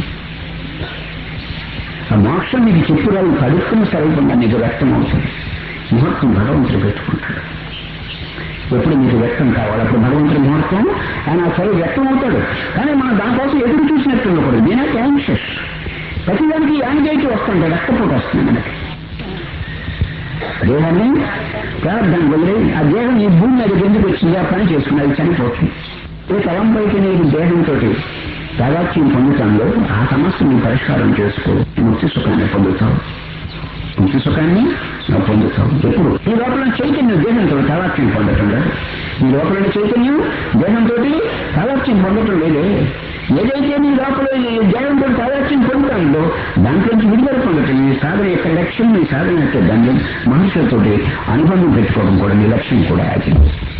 ఆ మోక్షం మీకు చెప్పురాలు కడుక్కున్న స్వరూపంగా మీకు వ్యక్తం అవుతుంది. ముహూర్తం భగవంతుడు పెట్టుకుంటాడు. ఎప్పుడు మీకు వ్యక్తం కావాలి అప్పుడు భగవంతుడి ముహూర్తం ఆయన ఆ స్వరూపం వ్యక్తం అవుతాడు. కానీ మనం దానికోసం ఎదురు చూసినట్టు ఉండకూడదు. నేనే యాంగ్షియస్, ప్రతిదానికి యాంగ్జైటీ వస్తుంటాడు, రక్తపోటు వస్తుంది మనకి. దేహాన్ని ప్రారంభాన్ని వదిలే ఆ దేహం ఈ భూమి మీద ఎందుకు వచ్చింది, ఆ పని చేసుకుని అది చనిపోతుంది. ఈ తలంపైకి నీకు దేహంతో తాదాత్మ్యం పొందుతాంలో ఆ సమస్యని పరిష్కారం చేసుకో, ముక్తి సుఖాన్ని పొందుతావు. ముక్తి సుఖాన్ని నువ్వు పొందుతావు. ఎప్పుడు ఈ లోపల చైతన్యం దేహంతో తాదాత్మ్యం పొందటం లేదు. ఈ లోపల చైతన్యం దేహంతో తాదాత్మ్యం పొందటం లేదే. ఏదైతే నీ లోపల జ్ఞానంతో తాదాత్యం పొందుతాందో దాంట్లోంచి విడుదల పొందటం నీ సాధన యొక్క లక్ష్యం, నీ సాధన యొక్క దాన్ని మనుషులతో అనుబంధం పెట్టుకోవడం కూడా నీ లక్ష్యం కూడా అది.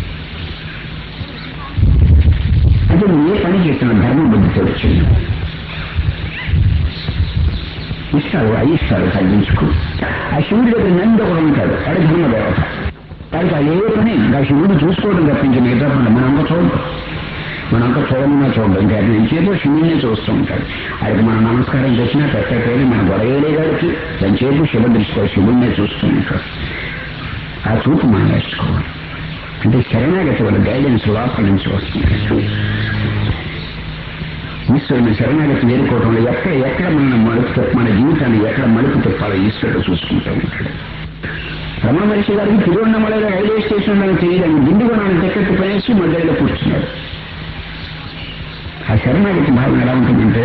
అంటే నువ్వు ఏ పని చేస్తున్నా ధర్మ బుద్ధితో వచ్చింది. ఇష్టాలు అయిష్టాలు తగ్గించుకో. ఆ శివుడి దగ్గర నంది ఒకడు ఉంటాడు, వాడి ధర్మదేవత. వాడికి అది ఏ పని ఆ శివుడు చూసుకోవడం తప్పించి మిగతా పని మనంతా చూడటం, మనంతా చూడమన్నా చూడడం. ఇంకా అది ఎంచేపో శివుడినే చూస్తూ ఉంటాడు. ఆయనకి మనం నమస్కారం చేసినా పెట్టకపోయినా మన గొడవలే గాడికి ఎంచేపు శివ దృష్టిలో శివుడినే చూస్తూ ఉంటాడు. ఆ చూపు మనం నేర్చుకోవాలి. అంటే శరణాగతి వల్ల గైడెన్స్ లోపల నుంచి వస్తుంది. ఈశ్వరుని శరణాగతి వేరుకోవడంలో ఎక్కడ ఎక్కడ మన మలుపు మన జీవితాన్ని ఎక్కడ మలుపు తిప్పాలో ఈశ్వరుడు చూసుకుంటూ ఉంటాడు. రమణ మహర్షి గారికి తిరువన్నమలలో రైల్వే స్టేషన్ తెలియదని దిండుగొనాన్ని టికెట్ పనేసి మధ్యలో కూర్చున్నాడు. ఆ శరణాగతి భావన ఎలా ఉంటుందంటే,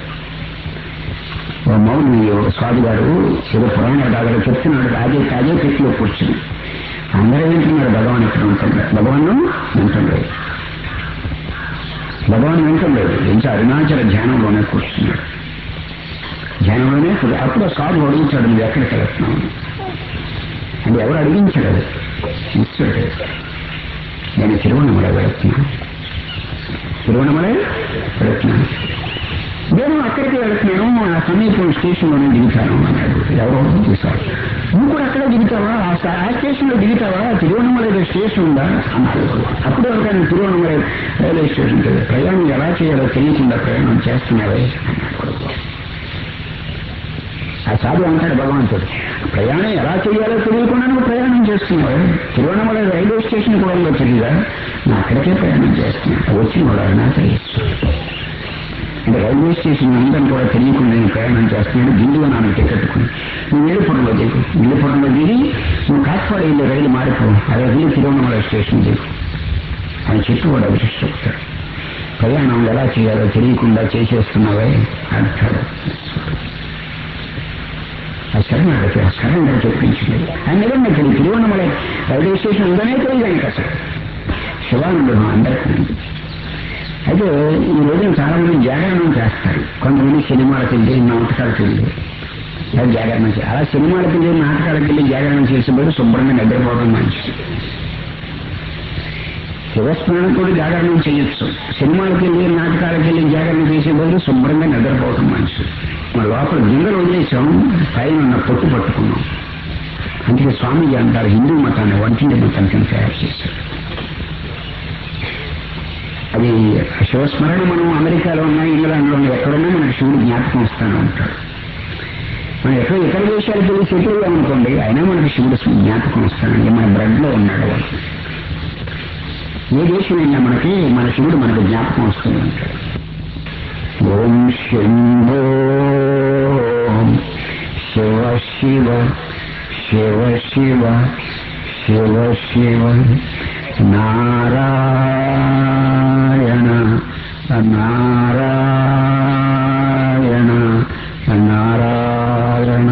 ఓ మౌని స్వామి గారు ఏదో పురాణ దాగా చెప్తున్నాడు. అదే అదే పెట్టిలో కూర్చుని అందరూ వింటున్నారు. భగవాన్ ఎక్కడ ఉంటున్నారు, భగవాన్ వింటున్నారు, భగవాన్ వింటున్నాడు. ఇంకా అరుణాచల ధ్యానంలోనే కూర్చున్నాడు. ధ్యానంలోనే అప్పుడు సాధు అడుగుతాడు, నువ్వు ఎక్కడికి వెళ్తున్నావు అంటే ఎవరు అడిగించలేదు, ఈశ్వరుడు. నేను తిరువన్నమల వెళుతున్నాను, తిరువన్నమల వెళుతున్నాను, నేను అక్కడికి వెళుతున్నాను, ఆ సమీపం స్టేషన్లోనే దిగుతాను అన్నాడు. ఎవరో చూశారు. నువ్వు కూడా అక్కడే దిగుతావా, ఆ స్టేషన్లో దిగుతావా, తిరువన్నమల స్టేషన్ ఉందా అన్నాడు. అప్పుడు ఎవరికైనా తిరువన్నమల రైల్వే స్టేషన్ ప్రయాణం ఎలా చేయాలో తెలియకుండా ప్రయాణం చేస్తున్నావే అన్నాడు. ఆ సాధువు అంటాడు భగవంతుడు, ప్రయాణం ఎలా చేయాలో తెలియకుండా నువ్వు ప్రయాణం చేస్తున్నావు. తిరువన్నమల రైల్వే స్టేషన్ కూడా తెలియదా, నువ్వు అక్కడికే ప్రయాణం చేస్తున్నావు. వచ్చిన వాడు అరుణాచలేశ్వరుడు. అంటే రైల్వే స్టేషన్ ఉందని కూడా తెలియకుండా నేను ప్రయాణం చేస్తున్నాడు. దిండుగా నాన్న టికెట్టుకుని నువ్వు నీళ్ళపురంలో దిగు, నీళ్ళపురంలో దిగి నువ్వు కాట్పాడు వెళ్ళి రైలు మారిపో, అదే వెళ్ళి తిరువన్నమల స్టేషన్ దిగు అని చెప్పి వాడు అభిషిస్తాడు. ప్రయాణం ఎలా చేయాలో తెలియకుండా చేసేస్తున్నావే అంటాడు. ఆ శరణాగతి ఆ శరణగా చెప్పించింది. ఆయన నిజంగా తెలియదు తిరువన్నమల రైల్వే స్టేషన్ ఉందనే తెలియదానికి అసలు శివానందం అందరికీ. అయితే ఈ రోజున చాలా మంది జాగరణం చేస్తారు. కొంతమంది సినిమాలకు వెళ్ళి నాటకాలకు వెళ్ళి అది జాగరణ చేయాలి. అలా సినిమాలకు వెళ్ళి నాటకాలకు వెళ్ళి జాగరణం చేసేవాడు శుభ్రంగా నిద్రపోవడం మంచిది. శివస్మరణ కూడా జాగరణం చేయొచ్చు. సినిమాలకు వెళ్ళి నాటకాలకు వెళ్ళి జాగరణ చేసేవాడు శుభ్రంగా నిద్రపోవడం మంచిది. మన లోపల గింగలు వదిలేసాం, పైన ఉన్న పొట్టు పట్టుకున్నాం. అందుకే స్వామీజీ అంటారు హిందూ మతాన్ని వంటింటి మతం కింద తయారు చేశారు. అది శివస్మరణ మనం అమెరికాలో ఉన్నా, ఇంగ్లాండ్లో ఉన్నా, ఎక్కడున్నా మనకు శివుడు జ్ఞాపకం వస్తానే ఉంటాడు. మనం ఎక్కడ ఇతర దేశాలకు వెళ్ళి సెటిల్ అనుకోండి, అయినా మనకు శివుడు జ్ఞాపకం వస్తానండి. మన బ్లడ్ లో ఉన్నాడు. ఏ దేశం అయినా మనకి మన శివుడు మనకు జ్ఞాపకం వస్తుంది అంటాడు. ఓం శంభో శివ శివ శివ శివ శివ శివ నారాయణ నారాయణ నారాయణ.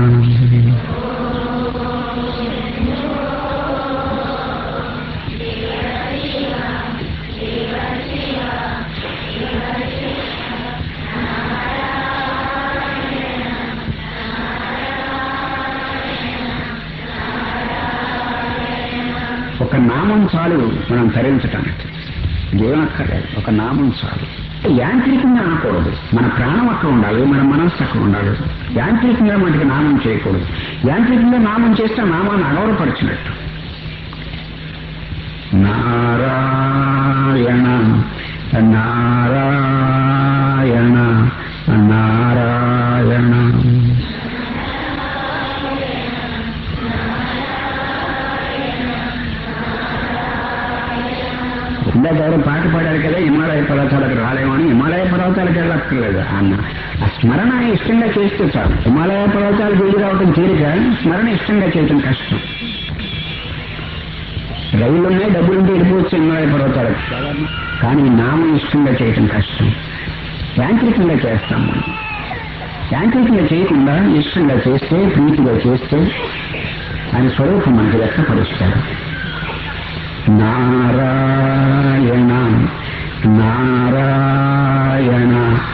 ఒక నామం చాలు మనం తరించటానికి, జీవనక్కర్లేదు. ఒక నామం చాలు. యాంత్రికంగా అనకూడదు. మన ప్రాణం అక్కడ ఉండాలి, మన మనస్సు అక్కడ ఉండాలి. యాంత్రికంగా మనకి నామం చేయకూడదు. యాంత్రికంగా నామం చేస్తే నామాన్ని అగౌరవపరిచినట్టు. నారాయణ నారాయణ నారాయణ. ఇందాక ఎవరో పాట పాడారు కదా, హిమాలయ పర్వతాలకు రాలేమో అని. హిమాలయ పర్వతాలకు వెళ్ళక్కర్లేదు అన్న. ఆ స్మరణ ఇష్టంగా చేస్తే చాలు. హిమాలయ పర్వతాలకు వెళ్ళి రావడం తేలిక, స్మరణ ఇష్టంగా చేయటం కష్టం. రైళ్ళు ఉన్నాయి, డబ్బులుంటే వెళ్ళిపోవచ్చు హిమాలయ పర్వతాలకు, కానీ నామం ఇష్టంగా చేయటం కష్టం. యాంత్రికంగా చేస్తాం మనం. యాంత్రికంగా చేయకుండా ఇష్టంగా చేస్తే, ప్రీతిగా చేస్తే ఆయన స్వరూపం మనకి వ్యక్తపరుస్తాడు. నారాయణ నారాయణ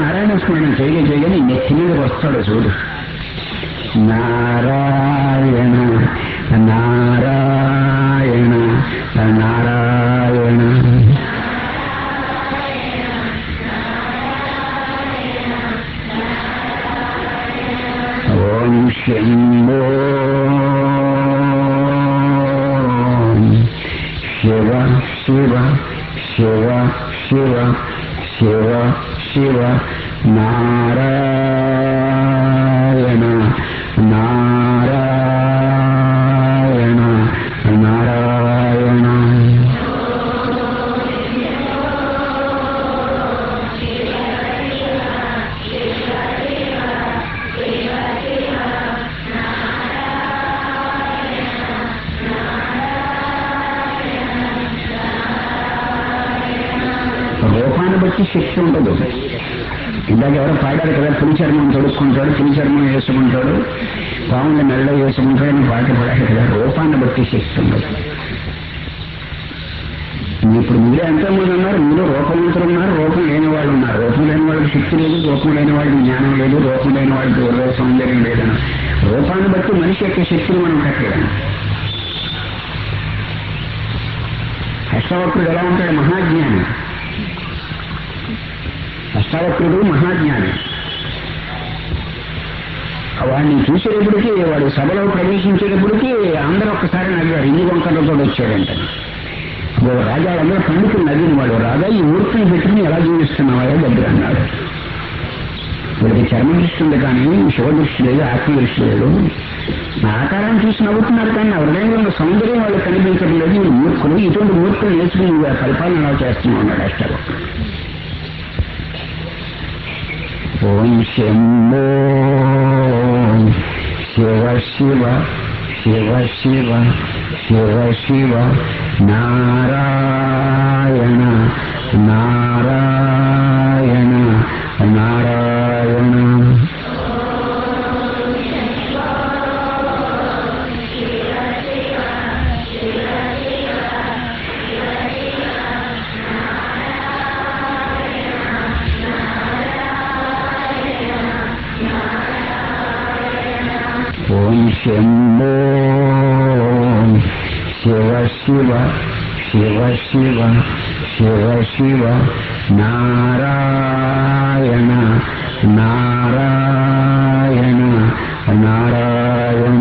నారాయణ స్మరణ చేయగా చేయగా నీ నెత్తి మీదకి వస్తాడు చూడు. నారాయణ నారాయణ నారాయణ ఓం శంభో శివ శివ శివ శివ శివ శివ నారాయణ నారాయణ నారాయణ రూపాన్ని బట్టి శక్తి ఉండదు. ఇందాక ఎవరో పాడారు కదా, పులి చర్మం తొడుక్కుంటాడు, పులి చర్మం వేసుకుంటాడు, పాముల మెల్ల వేసుకుంటాడు అని పాట పడారు కదా. రూపాన్ని బట్టి శక్తి ఉండదు. ఇప్పుడు మీరే ఎంతోమంది ఉన్నారు, మీరు రూపవంతులు ఉన్నారు, రూపం లేని వాళ్ళు ఉన్నారు. రూపం లేని వాళ్ళకి శక్తి లేదు, రూపం లేని వాళ్ళకి జ్ఞానం లేదు, రూపం లేని వాళ్ళకి ఉదయ సౌందర్యం లేదని. రూపాన్ని బట్టి మనిషి యొక్క శక్తిని మనం కట్టలేము. అష్టవక్రుడు ఎలా ఉంటాడు? మహాజ్ఞాని. అష్టావక్రుడు మహాజ్ఞాని. వాడిని చూసేటప్పటికీ, వాడు సభలో ప్రవేశించేటప్పటికీ అందరూ ఒక్కసారి నవ్వారు, ఇన్ని వంకలతో వచ్చాడంట. రాజా అందరూ పండితులు నవ్విన వాడు, రాజా ఈ మూర్తిని పెట్టుకుని ఎలా జీవిస్తున్నావా దగ్గర అన్నాడు. వీడికి చర్మ దృష్టి ఉంది కానీ శివదృష్టి లేదు, ఆత్మదృష్టి లేదు. నా ఆకారాన్ని చూసి నవ్వుతున్నారు కానీ నా హృదయంలో ఉన్న సౌందర్యం వాళ్ళకి కనిపించడం లేదు. వీళ్ళు మూర్ఖులు, ఇటువంటి మూర్ఖులు నేర్చుకుని పరిపాలన ఎలా చేస్తున్నావు అన్నాడు అష్టావక్రుడు. ఓం శంభో శివ శివ శివ శివ శివ శివ నారాయణ నారాయణ నారాయణ ఓం శంభో శివ శివ శివ శివ శివ శివ నారాయణ నారాయణ నారాయణ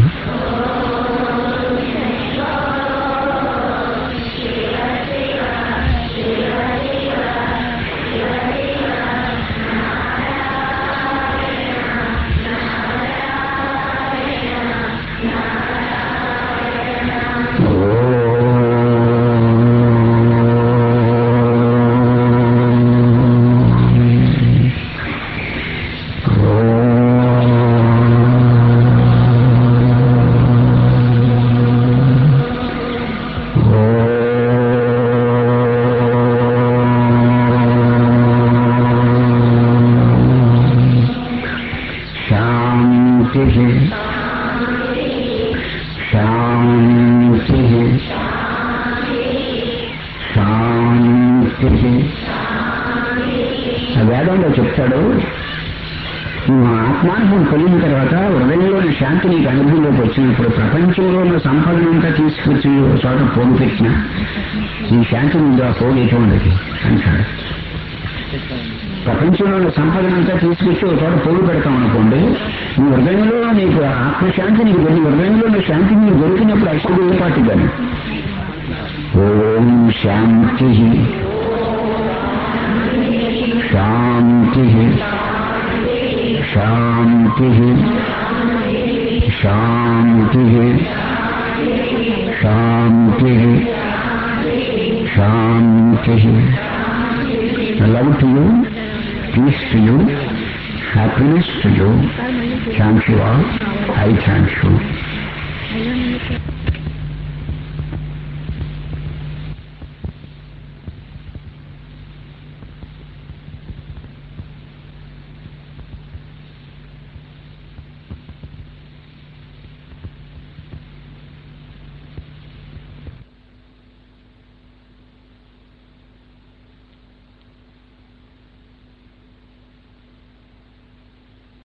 వేదంలో చెప్తాడు, నువ్వు ఆత్మానుభవం కలిగిన తర్వాత హృదయంలోని శాంతి నీకు అనుభవంలోకి వచ్చినప్పుడు ప్రపంచంలో ఉన్న సంపదనంతా తీసుకొచ్చి చోట పోగు పెట్టిన ఈ శాంతి ముందు ఆ పోగు ఎటువంటిది అంటాడు. ప్రపంచంలో ఉన్న సంపదనంతా తీసుకొచ్చి ఒక చోట పోగు పెడతాం అనుకోండి, నీ హృదయంలో నీకు ఆత్మశాంతి నీకు దొరికి హృదయంలో ఉన్న శాంతి నీకు దొరికినప్పుడు అసలు ఏ పాటి కానీ ఓం శాంతి శాంతి శాంతి శాంతి శాంతి శాంతి. Love to you, peace to you, happiness to you. Thank you all. I thank you.